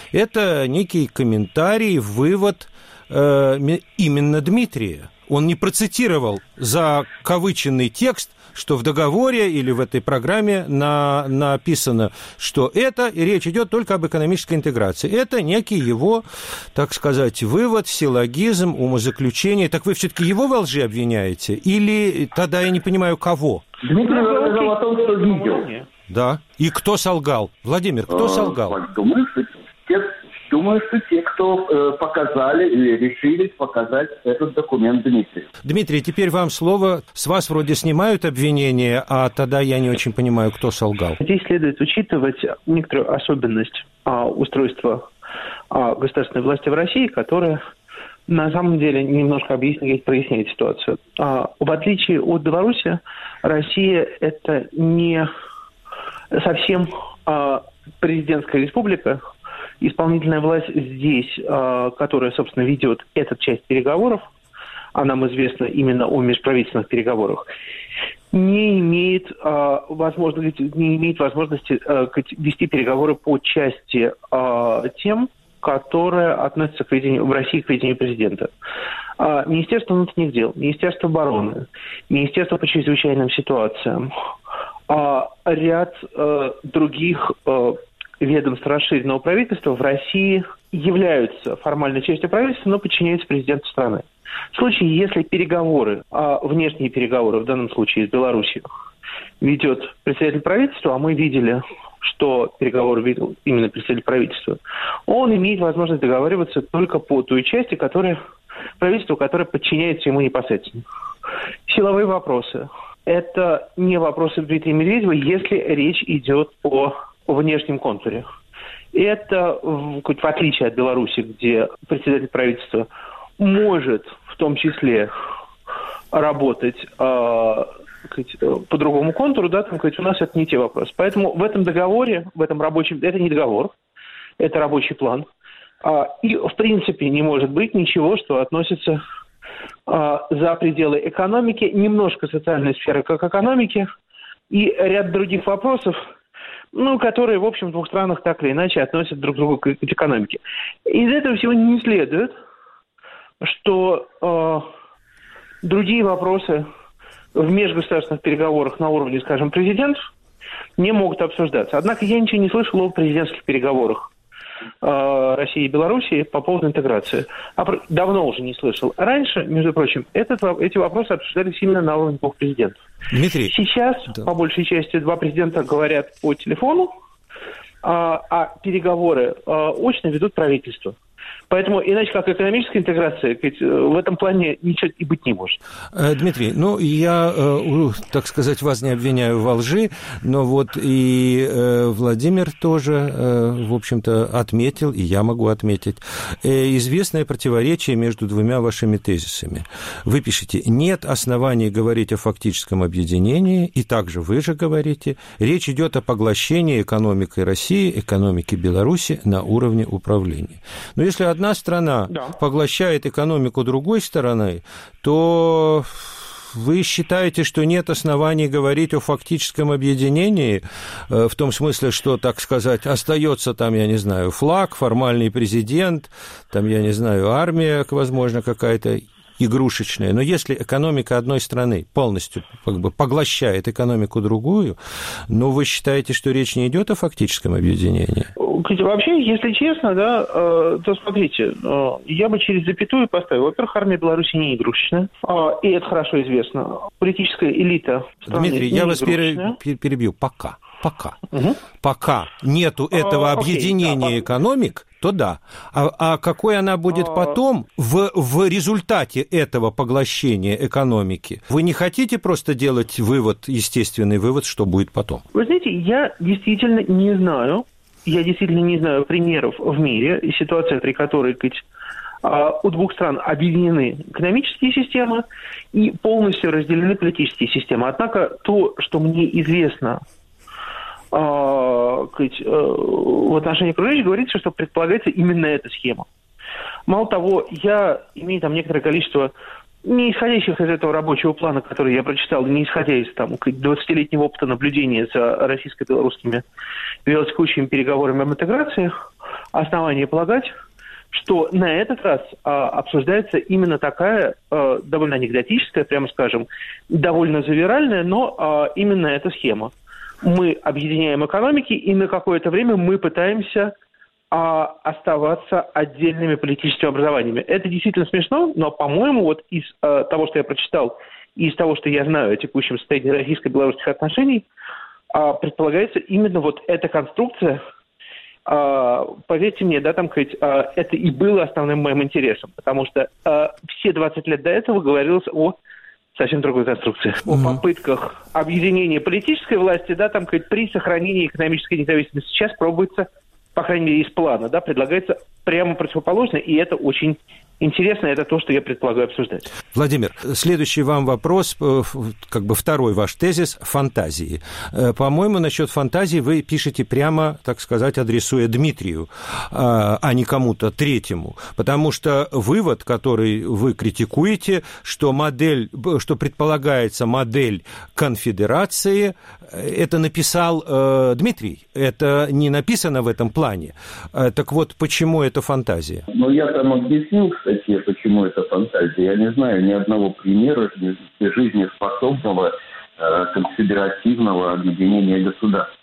S2: Это некий комментарий, вывод э, именно Дмитрия. Он не процитировал закавыченный текст, что в договоре или в этой программе на, написано, что это, и речь идет только об экономической интеграции. Это некий его, так сказать, вывод, силлогизм, умозаключение. Так вы все-таки его во лжи обвиняете? Или тогда я не понимаю, кого?
S3: Дмитрий рассказал о том, что видел.
S2: Да. И кто солгал? Владимир, кто солгал?
S3: Думаю, что те, думаю, что те, кто э, показали или решились показать этот документ Дмитрию.
S2: Дмитрий, теперь вам слово. С вас вроде снимают обвинения, а тогда я не очень понимаю, кто солгал.
S4: Здесь следует учитывать некоторую особенность а, устройства а, государственной власти в России, которая на самом деле немножко объясняет, проясняет ситуацию. А, в отличие от Беларуси, Россия – это не совсем а, президентская республика. Исполнительная власть здесь, которая, собственно, ведет эту часть переговоров, а нам известно именно о межправительственных переговорах, не имеет, возможности, не имеет возможности вести переговоры по части тем, которые относятся к ведению, в России к ведению президента. Министерство внутренних дел, Министерство обороны, Министерство по чрезвычайным ситуациям, ряд других ведомств расширенного правительства в России являются формальной частью правительства, но подчиняются президенту страны. В случае, если переговоры, а внешние переговоры, в данном случае с Беларусью, ведет председатель правительства, а мы видели, что переговоры ведет именно председатель правительства, он имеет возможность договариваться только по той части, которая, правительству, которое подчиняется ему непосредственно. Силовые вопросы. Это не вопросы Дмитрия Медведева, если речь идет о внешнем контуре. Это, в отличие от Беларуси, где председатель правительства может в том числе работать э, по другому контуру, да, там, у нас это не те вопросы. Поэтому в этом договоре, в этом рабочем, это не договор, это рабочий план. Э, и в принципе не может быть ничего, что относится э, за пределы экономики, немножко социальной сферы как экономики и ряд других вопросов, ну, которые, в общем, в двух странах так или иначе относят друг к другу к, к экономике. Из этого всего не следует, что э, другие вопросы в межгосударственных переговорах на уровне, скажем, президентов не могут обсуждаться. Однако я ничего не слышал о президентских переговорах э, России и Белоруссии по поводу интеграции. А, давно уже не слышал. Раньше, между прочим, этот, эти вопросы обсуждались именно на уровне двух президентов.
S2: Дмитрий.
S4: Сейчас,
S2: да.
S4: по большей части, два президента говорят по телефону, а, а переговоры а, очно ведут правительство. Поэтому, иначе как экономическая интеграция, в этом плане ничего и быть не может.
S2: Дмитрий, ну, я, так сказать, вас не обвиняю во лжи, но вот и Владимир тоже, в общем-то, отметил, и я могу отметить, известное противоречие между двумя вашими тезисами. Вы пишете, нет оснований говорить о фактическом объединении, и также вы же говорите, речь идет о поглощении экономикой России, экономики Беларуси на уровне управления. Но если одна страна да. поглощает экономику другой стороны, то вы считаете, что нет оснований говорить о фактическом объединении, в том смысле, что, так сказать, остается там, я не знаю, флаг, формальный президент, там, я не знаю, армия, возможно, какая-то игрушечная. Но если экономика одной страны полностью как бы поглощает экономику другую, ну, вы считаете, что речь не идет о фактическом объединении?
S4: Вообще, если честно, да, то смотрите, я бы через запятую поставил. Во-первых, армия Беларуси не игрушечная, и это хорошо известно. Политическая элита страны
S2: Дмитрий,
S4: не
S2: я вас
S4: игрушечная.
S2: перебью. Пока. Пока.
S4: Угу.
S2: Пока нету этого
S4: а,
S2: объединения
S4: окей, да,
S2: экономик, то да. А, а какой она будет а... потом в, в результате этого поглощения экономики? Вы не хотите просто делать вывод, естественный вывод, что будет потом?
S4: Вы знаете, я действительно не знаю, я действительно не знаю примеров в мире, и ситуация, при которой у двух стран объединены экономические системы и полностью разделены политические системы. Однако то, что мне известно в отношении окружающих, говорится, что предполагается именно эта схема. Мало того, я имею там некоторое количество не исходящих из этого рабочего плана, который я прочитал, не исходя из там двадцатилетнего опыта наблюдения за российско-белорусскими велотекущими переговорами об интеграции, основания полагать, что на этот раз а, обсуждается именно такая а, довольно анекдотическая, прямо скажем, довольно завиральная, но а, именно эта схема. Мы объединяем экономики, и на какое-то время мы пытаемся а, оставаться отдельными политическими образованиями. Это действительно смешно, но, по-моему, вот из а, того, что я прочитал, и из того, что я знаю о текущем состоянии российско-белорусских отношений, а, предполагается именно вот эта конструкция. А, поверьте мне, да, там, сказать, а, это и было основным моим интересом, потому что а, все двадцать лет до этого говорилось о совсем другой конструкции. Mm-hmm. О попытках объединения политической власти, да, там, сказать, при сохранении экономической независимости. Сейчас пробуется, по крайней мере, из плана, да, предлагается прямо противоположно, и это очень интересно, это то, что я предполагаю обсуждать.
S2: Владимир, следующий вам вопрос, как бы второй ваш тезис – фантазии. По-моему, насчет фантазии вы пишете прямо, так сказать, адресуя Дмитрию, а не кому-то третьему, потому что вывод, который вы критикуете, что модель, что предполагается модель конфедерации, это написал э, Дмитрий, это не написано в этом плане. Так вот, почему это фантазия?
S3: Ну, я там объяснил, кстати, почему это фантазия. Я не знаю ни одного примера жизнеспособного э, конфедеративного объединения государств.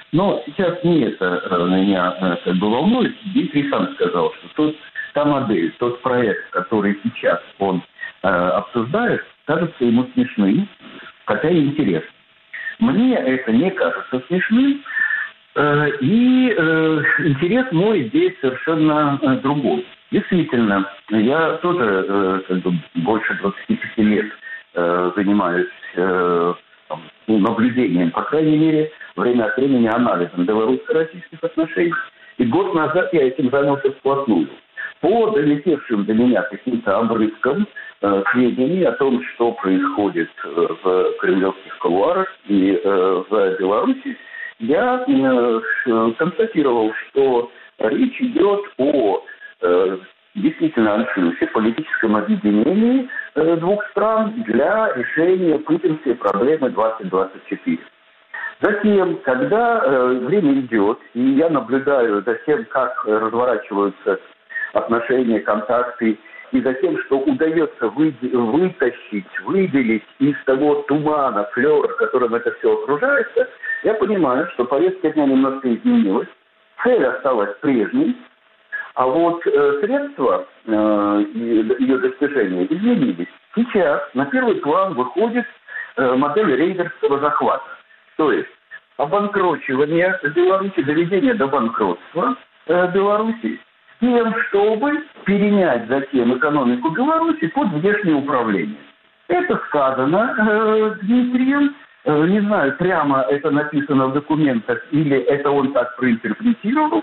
S3: Но сейчас не это меня как бы волнует. Дмитрий сам сказал, что тот, та модель, тот проект, который сейчас он э, обсуждает, кажется ему смешным, хотя и интересным. Мне это не кажется смешным, э, и э, интерес мой здесь совершенно э, другой. Действительно, я тоже э, как бы больше двадцати пяти лет э, занимаюсь э, там, наблюдением, по крайней мере, время от времени анализом белорусско-российских отношений. И год назад я этим занялся вплотную. По долетевшим до меня каким-то обрывкам э, сведений о том, что происходит э, в кремлевских кулуарах и э, в Беларуси, я э, констатировал, что речь идет о э, действительно аншлюсе, политическом объединении э, двух стран для решения путинской проблемы двадцать двадцать четыре. Затем, когда э, время идет, и я наблюдаю за тем, как разворачиваются отношения, контакты, и за тем, что удается вы, вытащить, выделить из того тумана, флера, которым это все окружается, я понимаю, что повестка дня немножко изменилась, цель осталась прежней, а вот э, средства э, ее достижения изменились. Сейчас на первый план выходит э, модель рейдерского захвата. То есть обанкрочивание Беларуси, доведение до банкротства э, Беларуси, с тем, чтобы перенять затем экономику Беларуси под внешнее управление. Это сказано э, Дмитрием. Э, не знаю, прямо это написано в документах или это он так проинтерпретировал.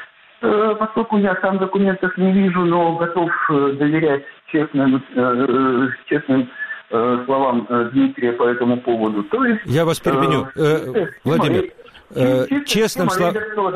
S3: Э, поскольку я сам документов не вижу, но готов э, доверять честным, э, честным словам Дмитрия по этому поводу. То есть,
S2: я вас перебью. Э, Владимир, э, честным словам...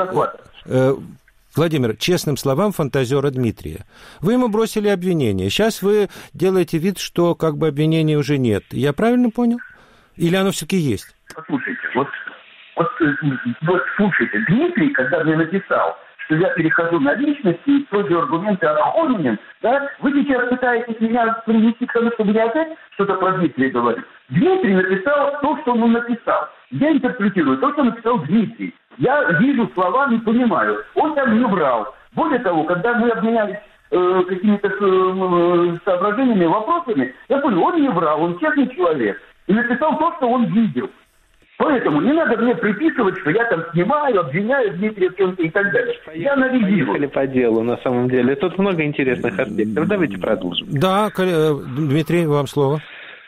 S2: Э, Владимир, честным словам фантазера Дмитрия. Вы ему бросили обвинение. Сейчас вы делаете вид, что как бы обвинения уже нет. Я правильно понял? Или оно все-таки есть?
S3: Послушайте, вот, вот, вот слушайте, Дмитрий, когда мне написал, что я перехожу на личности и использую аргументы ad hominem, да, вы сейчас пытаетесь меня привести к тому, чтобы я опять что-то про Дмитрия говорю. Дмитрий написал то, что он написал. Я интерпретирую то, что написал Дмитрий. Я вижу слова, не понимаю. Он там не врал. Более того, когда мы обменялись э, какими-то э, соображениями, вопросами, я понял, он не врал, он честный человек. И написал то, что он видел. Поэтому не надо мне приписывать, что я там снимаю, обвиняю Дмитрия в чем-то и так далее. Я анализирую.
S4: Поехали по делу, на самом деле. Тут много интересных аспектов. Давайте продолжим.
S2: Да, Дмитрий, вам слово.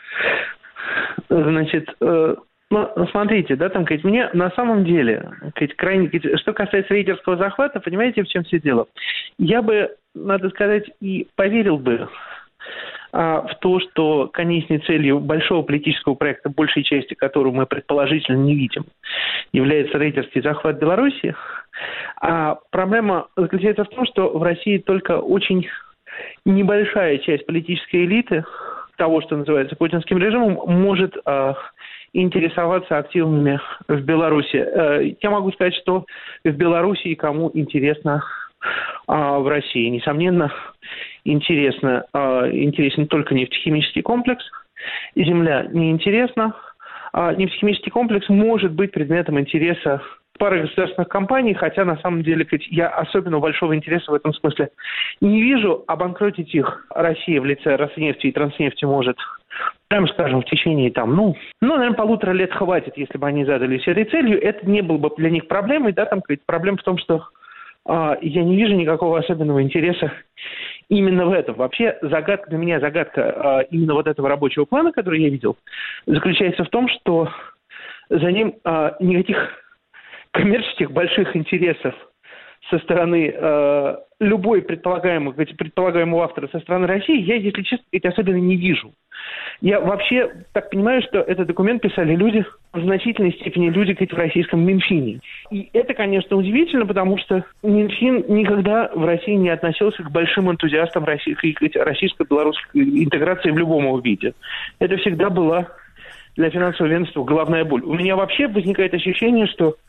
S4: Значит, ну, смотрите, да, там, сказать, мне на самом деле, сказать, крайне, сказать, что касается рейдерского захвата, понимаете, в чем все дело? Я бы, надо сказать, и поверил бы в то, что конечной целью большого политического проекта, большей части которого мы предположительно не видим, является рейдерский захват Беларуси. А проблема заключается в том, что в России только очень небольшая часть политической элиты, того, что называется путинским режимом, может э, интересоваться активами в Беларуси. Э, я могу сказать, что в Беларуси кому интересно в России. Несомненно, интересно, интересен только нефтехимический комплекс. Земля не интересна. Нефтехимический комплекс может быть предметом интереса пары государственных компаний, хотя на самом деле я особенно большого интереса в этом смысле не вижу. Обанкротить их Россия в лице Роснефти и Транснефти может, прямо скажем, в течение там, ну, ну, наверное, полутора лет хватит, если бы они задались этой целью. Это не было бы для них проблемой, да, там, проблема в том, что я не вижу никакого особенного интереса именно в этом. Вообще, загадка для меня, загадка именно вот этого рабочего плана, который я видел, заключается в том, что за ним никаких коммерческих больших интересов со стороны э, любой предполагаемого, предполагаемого автора со стороны России, я, если честно, эти особенно не вижу. Я вообще так понимаю, что этот документ писали люди, в значительной степени люди, как в российском Минфине. И это, конечно, удивительно, потому что Минфин никогда в России не относился к большим энтузиастам российской, российско-белорусской интеграции в любом его виде. Это всегда была для финансового ведомства головная боль. У меня вообще возникает ощущение, что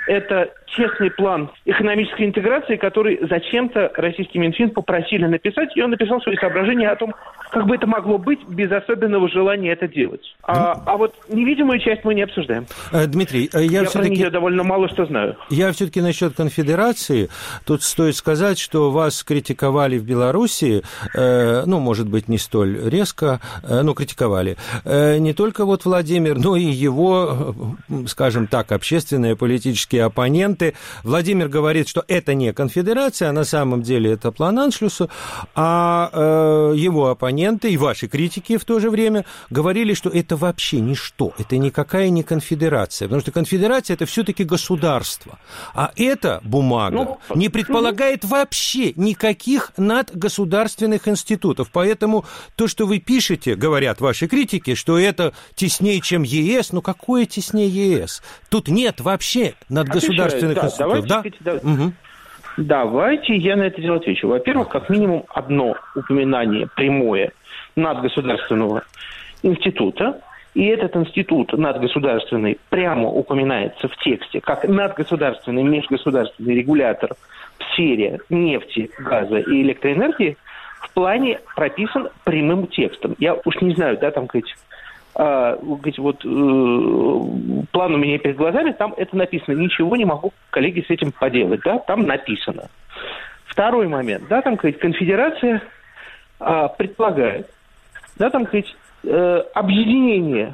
S4: это честный план экономической интеграции, который зачем-то российский Минфин попросили написать, и он написал свои соображения о том, как бы это могло быть без особенного желания это делать. А, а вот невидимую часть мы не обсуждаем.
S2: Дмитрий, я,
S4: я
S2: все-таки...
S4: про нее довольно мало что знаю.
S2: Я все-таки насчет конфедерации. Тут стоит сказать, что вас критиковали в Беларуси, э, ну, может быть, не столь резко, э, но критиковали. Э, не только вот Владимир, но и его, скажем так, общественные политические оппоненты. Владимир говорит, что это не конфедерация, а на самом деле это план Аншлюса, а э, его оппоненты и ваши критики в то же время говорили, что это вообще ничто, это никакая не конфедерация, потому что конфедерация – это все-таки государство, а эта бумага ну, не предполагает вообще никаких надгосударственных институтов, поэтому то, что вы пишете, говорят ваши критики, что это теснее, чем ЕС, ну какое теснее ЕС? Тут нет вообще надгосударственных да, институтов.
S4: Давайте,
S2: да?
S4: да? Угу. Давайте я на это дело отвечу. Во-первых, как минимум одно упоминание прямое надгосударственного института, и этот институт надгосударственный прямо упоминается в тексте как надгосударственный межгосударственный регулятор в сфере нефти, газа и электроэнергии, в плане прописан прямым текстом. Я уж не знаю, да, там, говорить, а, говорить вот э, план у меня перед глазами, там это написано. Ничего не могу, коллеги, с этим поделать, да, там написано. Второй момент, да, там, говорить, конфедерация а, предполагает, да, там, говорить, э, объединение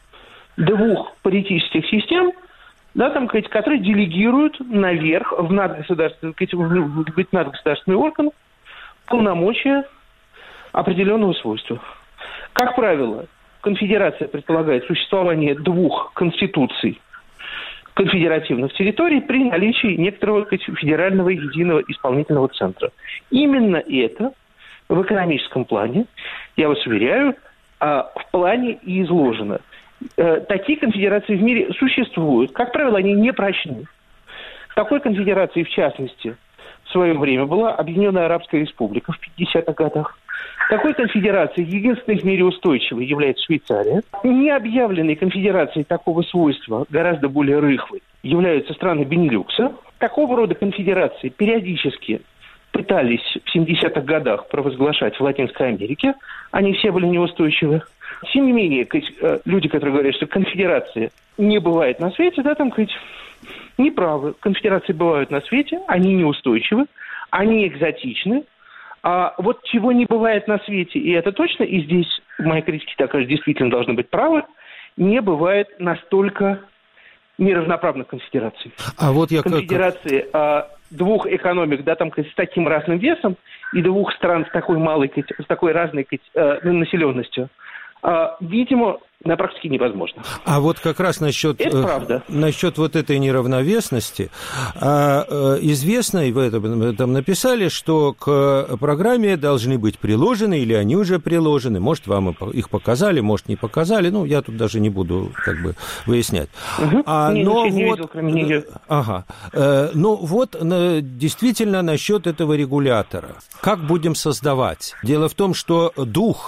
S4: двух политических систем, да, там, говорить, которые делегируют наверх в надгосударственный, в надгосударственный орган полномочия определенного свойства. Как правило, конфедерация предполагает существование двух конституций конфедеративных территорий при наличии некоторого федерального единого исполнительного центра. Именно это в экономическом плане, я вас уверяю, в плане и изложено. Такие конфедерации в мире существуют. Как правило, они не прочны. Такой конфедерацией, в частности, в свое время была Объединенная Арабская Республика в пятидесятых годах. Такой конфедерацией, единственной в мире устойчивой, является Швейцария. Необъявленной конфедерацией такого свойства, гораздо более рыхлой, являются страны Бенилюкса. Такого рода конфедерации периодически пытались в семидесятых годах провозглашать в Латинской Америке. Они все были неустойчивы. Тем не менее, люди, которые говорят, что конфедерации не бывает на свете, да, там, сказать, неправы. Конфедерации бывают на свете, они неустойчивы, они экзотичны. А вот чего не бывает на свете, и это точно, и здесь мои критики также действительно должны быть правы, не бывает настолько неравноправных конфедераций.
S2: А вот я
S4: конфедерации
S2: как...
S4: а, двух экономик, да, там, с таким разным весом, и двух стран с такой малой, с такой разной населенностью, а, видимо, на практике невозможно.
S2: А вот как раз насчет,
S4: э,
S2: насчет вот этой неравновесности, а, известно, и вы это, там написали, что к программе должны быть приложены, или они уже приложены, может, вам их показали, может, не показали, ну, я тут даже не буду как бы выяснять.
S4: Угу.
S2: А,
S4: не,
S2: но
S4: не
S2: вот,
S4: видел, кроме нее.
S2: Ага, ну вот действительно насчет этого регулятора. Как будем создавать? Дело в том, что дух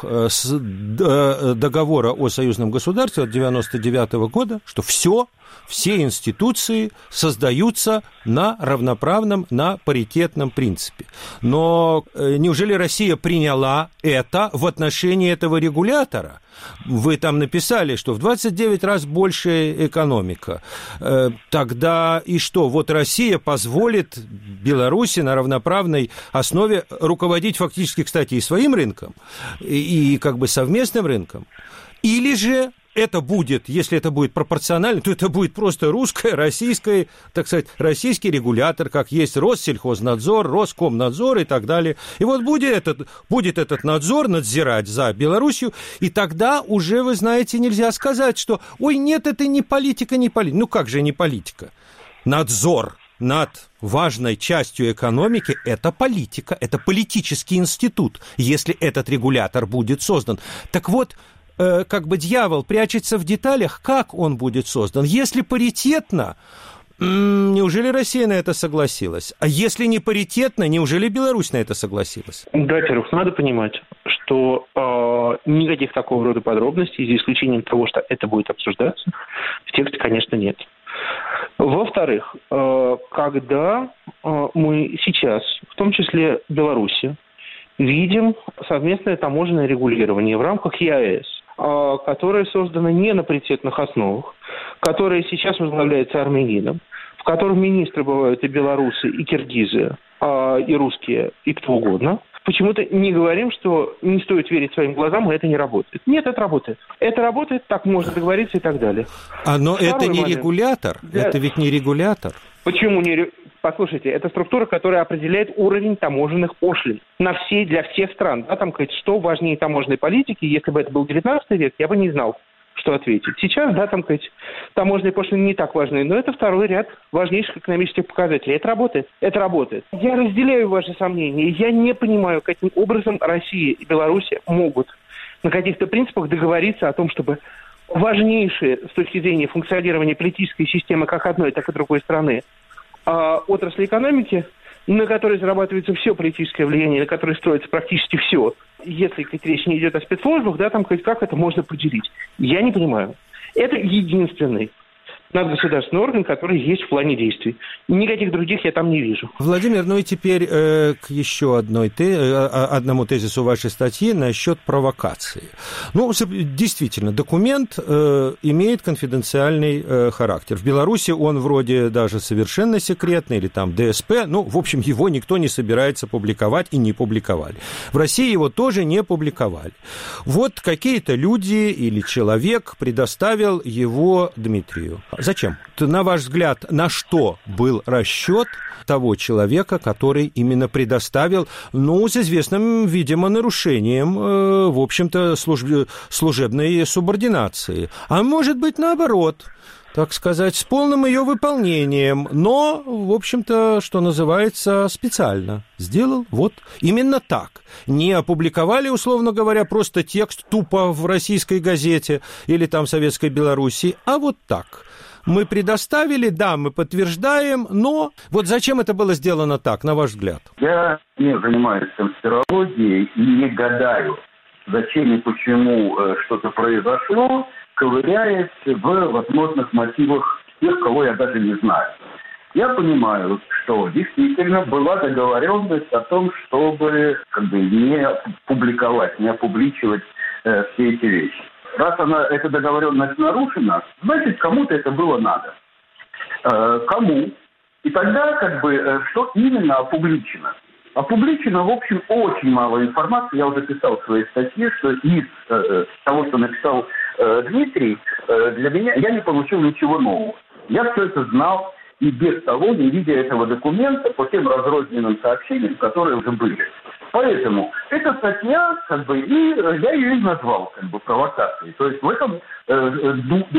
S2: договора о союзном государстве от девяносто девятого года, что все, все институции создаются на равноправном, на паритетном принципе. Но неужели Россия приняла это в отношении этого регулятора? Вы там написали, что в двадцать девять раз больше экономика. Тогда и что? Вот Россия позволит Беларуси на равноправной основе руководить фактически, кстати, и своим рынком, и, и как бы совместным рынком. Или же это будет, если это будет пропорционально, то это будет просто русское, российское, так сказать, российский регулятор, как есть Россельхознадзор, Роскомнадзор и так далее. И вот будет этот, будет этот надзор надзирать за Белоруссию, и тогда уже, вы знаете, нельзя сказать, что ой, нет, это не политика, не политика. Ну как же не политика? Надзор над важной частью экономики – это политика, это политический институт, если этот регулятор будет создан. Так вот, как бы дьявол прячется в деталях, как он будет создан. Если паритетно, неужели Россия на это согласилась? А если не паритетно, неужели Беларусь на это согласилась?
S4: Да, во-первых, надо понимать, что э, никаких такого рода подробностей, за исключением того, что это будет обсуждаться, в тексте, конечно, нет. Во-вторых, когда мы сейчас, в том числе в Беларуси, видим совместное таможенное регулирование в рамках ЕАЭС, которое создано не на паритетных основах, которое сейчас возглавляется армянином, в котором министры бывают и белорусы, и киргизы, и русские, и кто угодно, почему-то не говорим, что не стоит верить своим глазам, и это не работает. Нет, это работает. Это работает, так можно договориться и так далее.
S2: А но Второй это не момент. Регулятор? Да. Это ведь не регулятор.
S4: Почему не? Послушайте, это структура, которая определяет уровень таможенных пошлин на все, для всех стран. Да, там, сказать, что важнее таможенной политики, если бы это был девятнадцатый век, я бы не знал, что ответить. Сейчас, да, там, сказать, таможенные пошлины не так важны, но это второй ряд важнейших экономических показателей. Это работает. Это работает. Я разделяю ваши сомнения. Я не понимаю, каким образом Россия и Беларусь могут на каких-то принципах договориться о том, чтобы важнейшие с точки зрения функционирования политической системы как одной, так и другой страны отрасли экономики, на которой зарабатывается все политическое влияние, на которой строится практически все. Если как, речь не идет о спецслужбах, да, там как это можно поделить? Я не понимаю. Это единственный надгосударственный орган, который есть в плане действий. Никаких других я там не вижу.
S2: Владимир, ну и теперь э, к еще одной те, э, одному тезису вашей статьи насчет провокации. Ну, действительно, документ э, имеет конфиденциальный э, характер. В Беларуси он вроде даже совершенно секретный, или там ДСП, ну, в общем, его никто не собирается публиковать и не публиковали. В России его тоже не публиковали. Вот какие-то люди или человек предоставил его Дмитрию. Зачем? На ваш взгляд, на что был расчет того человека, который именно предоставил, ну, с известным, видимо, нарушением, э, в общем-то, служб... служебной субординации? А может быть, наоборот, так сказать, с полным ее выполнением, но, в общем-то, что называется, специально сделал вот именно так. Не опубликовали, условно говоря, просто текст тупо в российской газете или там в Советской Белоруссии, а вот так. Мы предоставили, да, мы подтверждаем, но вот зачем это было сделано так, на ваш взгляд?
S3: Я не занимаюсь конспирологией и не гадаю, зачем и почему что-то произошло, ковыряясь в возможных мотивах тех, кого я даже не знаю. Я понимаю, что действительно была договоренность о том, чтобы как бы, не публиковать, не опубличивать э, все эти вещи. Раз она, эта договоренность нарушена, значит, кому-то это было надо. Э, кому? И тогда, как бы, э, что именно опубличено? Опубличено, в общем, очень мало информации. Я уже писал в своей статье, что из э, того, что написал э, Дмитрий, э, для меня я не получил ничего нового. Я все это знал и без того, не видя этого документа, по тем разрозненным сообщениям, которые уже были. Поэтому эта статья, как бы, и я ее и назвал, как бы, провокацией. То есть в этом э,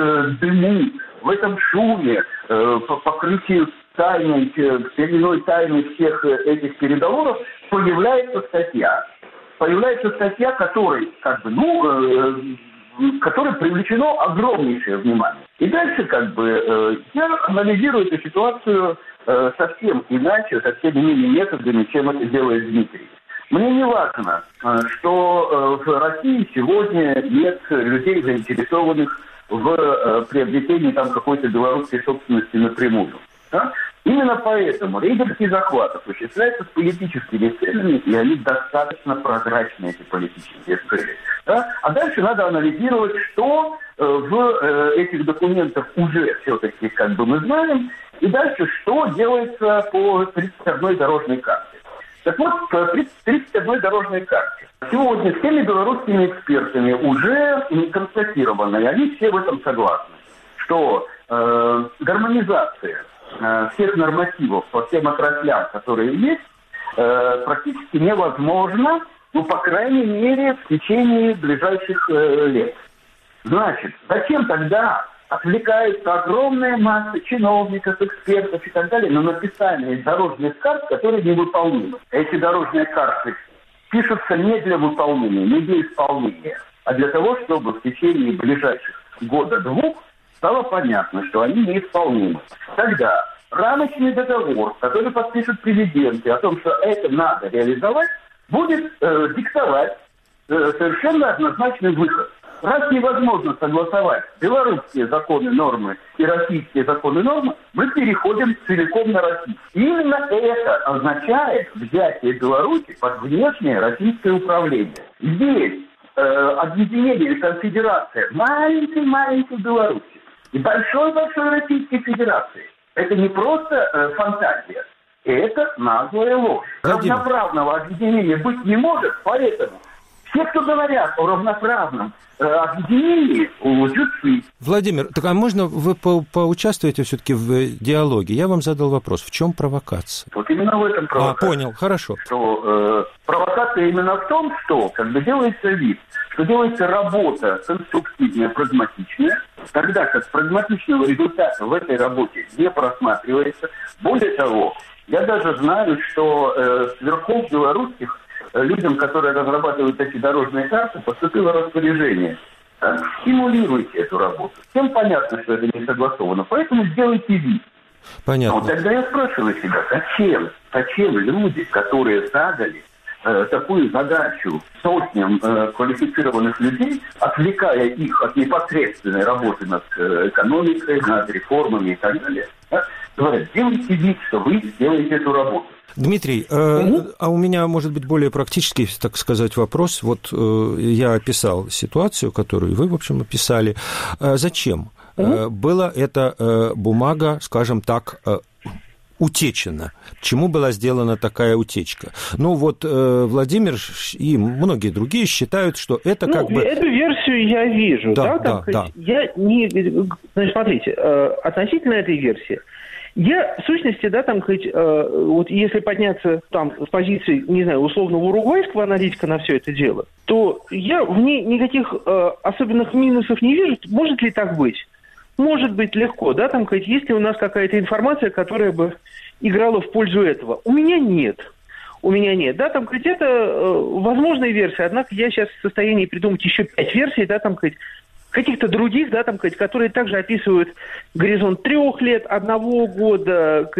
S3: дыму, в этом шуме, э, по покрытию тайной, переной тайны всех этих переговоров появляется статья. Появляется статья, которой, как бы, ну, э, которой привлечено огромнейшее внимание. И дальше, как бы, э, я анализирую эту ситуацию э, совсем иначе, совсем иными методами, чем это делает Дмитрий. Мне не важно, э, что э, в России сегодня нет людей, заинтересованных в э, приобретении там какой-то белорусской собственности напрямую. Да? Именно поэтому рейдерский захват осуществляется с политическими целями, и они достаточно прозрачны, эти политические цели. Да? А дальше надо анализировать, что э, в э, этих документах уже все-таки, как бы, мы знаем, и дальше, что делается по тридцать одной дорожной карте. Так вот, по тридцать одной дорожной карте. Сегодня всеми белорусскими экспертами уже констатировано, и они все в этом согласны, что э, гармонизация всех нормативов по всем отраслям, которые есть, э, практически невозможно, ну, по крайней мере, в течение ближайших э, лет. Значит, зачем тогда отвлекается огромная масса чиновников, экспертов и так далее на написание дорожных карт, которые невыполнимы? Эти дорожные карты пишутся не для выполнения, не для исполнения, а для того, чтобы в течение ближайших года-двух стало понятно, что они неисполнимы. Тогда рамочный договор, который подпишет президент, о том, что это надо реализовать, будет э, диктовать э, совершенно однозначный выход. раз невозможно согласовать белорусские законы, нормы и российские законы, нормы, мы переходим целиком на российские. Именно это означает взятие Беларуси под внешнее российское управление. Здесь э, объединение или конфедерация маленькой-маленькой Беларуси и большой-большой Российской Федерации. Это не просто э, фантазия, это наглая ложь.
S2: Владимир.
S3: Равноправного объединения быть не может, поэтому все, кто говорят о равноправном э, объединении, лжецы.
S2: Владимир, так а можно вы по поучаствуете все-таки в диалоге? Я вам задал вопрос, в чем провокация?
S3: Вот именно в этом провокация.
S2: А, понял, хорошо.
S3: Что, э, провокация именно в том, что как бы делается вид, что делается работа конструктивная, прагматичная, тогда как прагматичного результата в этой работе не просматривается. Более того, я даже знаю, что э, с верхов белорусских э, людям, которые разрабатывают эти дорожные карты, поступило распоряжение. Так, стимулируйте эту работу. Всем понятно, что это не согласовано, поэтому сделайте вид.
S2: Понятно.
S3: Но тогда я спрашиваю себя, зачем, зачем люди, которые задали э, такую задачу сотням э, квалифицированных людей, отвлекая их от непосредственной работы над э, экономикой, над реформами и так далее, да, говорят, делайте вид, что вы сделаете эту работу.
S2: Дмитрий, э, угу. а у меня, может быть, более практический, так сказать, вопрос. Вот э, я описал ситуацию, которую вы, в общем, описали. Э, зачем угу. э, была эта э, бумага, скажем так, э, утечена? Чему была сделана такая утечка? Ну, вот э, Владимир и многие другие считают, что это ну, как бы...
S4: Эту версию я вижу, да?
S2: Да, да,
S4: да.
S2: да.
S4: Я не... Значит, смотрите, э, относительно этой версии, я, в сущности, да, там, хоть, э, вот если подняться там с позиции, не знаю, условного уругвайского аналитика на все это дело, то я в ней никаких э, особенных минусов не вижу. Может ли так быть? Может быть легко, да, там, хоть, есть ли у нас какая-то информация, которая бы играла в пользу этого? У меня нет. У меня нет, да, там, хоть, это э, возможная версия, однако я сейчас в состоянии придумать еще пять версий, да, там, хоть, каких-то других, да, там, которые также описывают горизонт трех лет, одного года,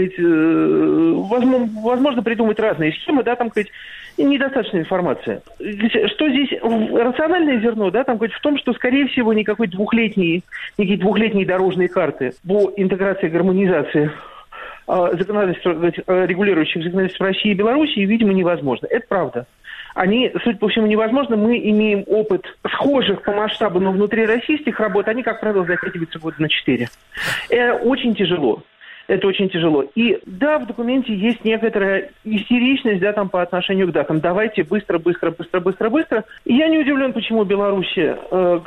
S4: возможно, возможно придумать разные схемы, да, там, недостаточно информации. Что здесь рациональное зерно, да, там, в том, что, скорее всего, никакой двухлетней, никакие двухлетние дорожные карты по интеграции и гармонизации законодательств, регулирующих законодательств России и Беларуси, видимо, невозможно. Это правда. Они, судя по всему, невозможно. Мы имеем опыт схожих по масштабу, но внутри российских работ. Они, как правило, затягиваются года на четыре. Это очень тяжело. Это очень тяжело. И да, в документе есть некоторая истеричность, да, там по отношению к датам. Давайте быстро, быстро, быстро, быстро, быстро. И я не удивлен, почему в Беларуси, э,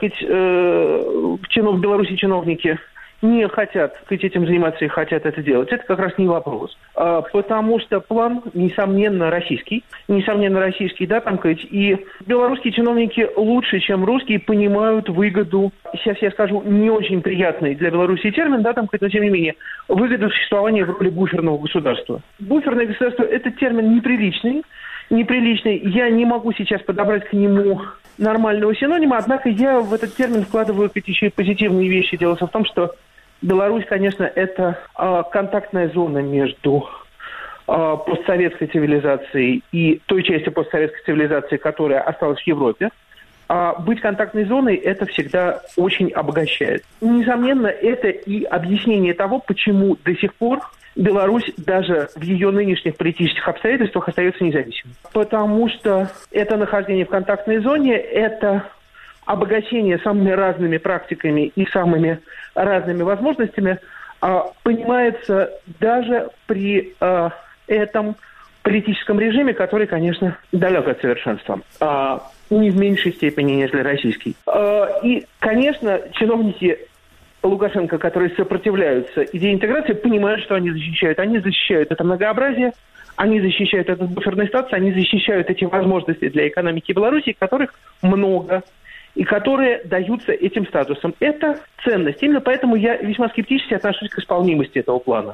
S4: э, чинов, в Беларуси чиновники не хотят этим заниматься и хотят это делать. Это как раз не вопрос. А, потому что план, несомненно, российский. Несомненно, российский, да, там, и белорусские чиновники лучше, чем русские, понимают выгоду, сейчас я скажу не очень приятный для Беларуси термин, да, там, но тем не менее, выгоду существования в роли буферного государства. Буферное государство – это термин неприличный, неприличный. Я не могу сейчас подобрать к нему нормального синонима, однако я в этот термин вкладываю еще и позитивные вещи. Дело в том, что Беларусь, конечно, это э, контактная зона между э, постсоветской цивилизацией и той частью постсоветской цивилизации, которая осталась в Европе. А быть контактной зоной – это всегда очень обогащает. Несомненно, это и объяснение того, почему до сих пор Беларусь даже в ее нынешних политических обстоятельствах остается независимой. Потому что это нахождение в контактной зоне – это обогащение самыми разными практиками и самыми разными возможностями а, понимается даже при а, этом политическом режиме, который, конечно, далек от совершенства. А, не в меньшей степени, нежели российский. А, и, конечно, чиновники Лукашенко, которые сопротивляются идее интеграции, понимают, что они защищают. Они защищают это многообразие, они защищают этот буферный статус, они защищают эти возможности для экономики Беларуси, которых много, и которые даются этим статусом. Это ценность. Именно поэтому я весьма скептически отношусь к исполнимости этого плана.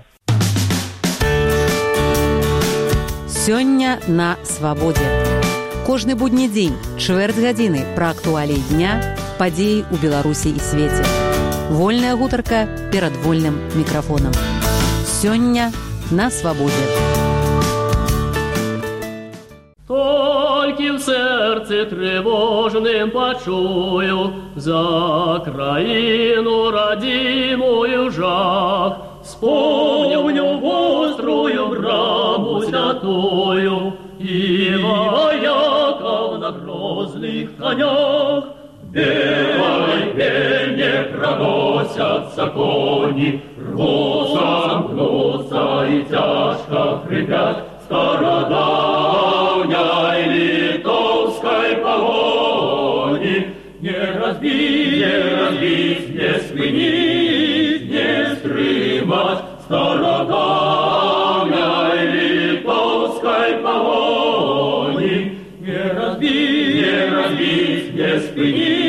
S1: Сёння на свабодзе. Кожны будні дзень, чвэрць гадзіны пра актуаліі дня, падзеі ў Беларусі і свеце. Вольная гутарка перад вольным мікрафонам. Сёння на свабодзе.
S5: Только тільки в серці тривожним почую за країну родимую жах. Вспомню вострую браму святую и вояков на грозных конях. Белой пене проносятся кони, рвутся, гнутся и тяжко хрипят стародавней литовской погони. Не разбить, не разбить, не спинить, не стримать стародавней литовской погони. Не разбить, не разбить, не спинить,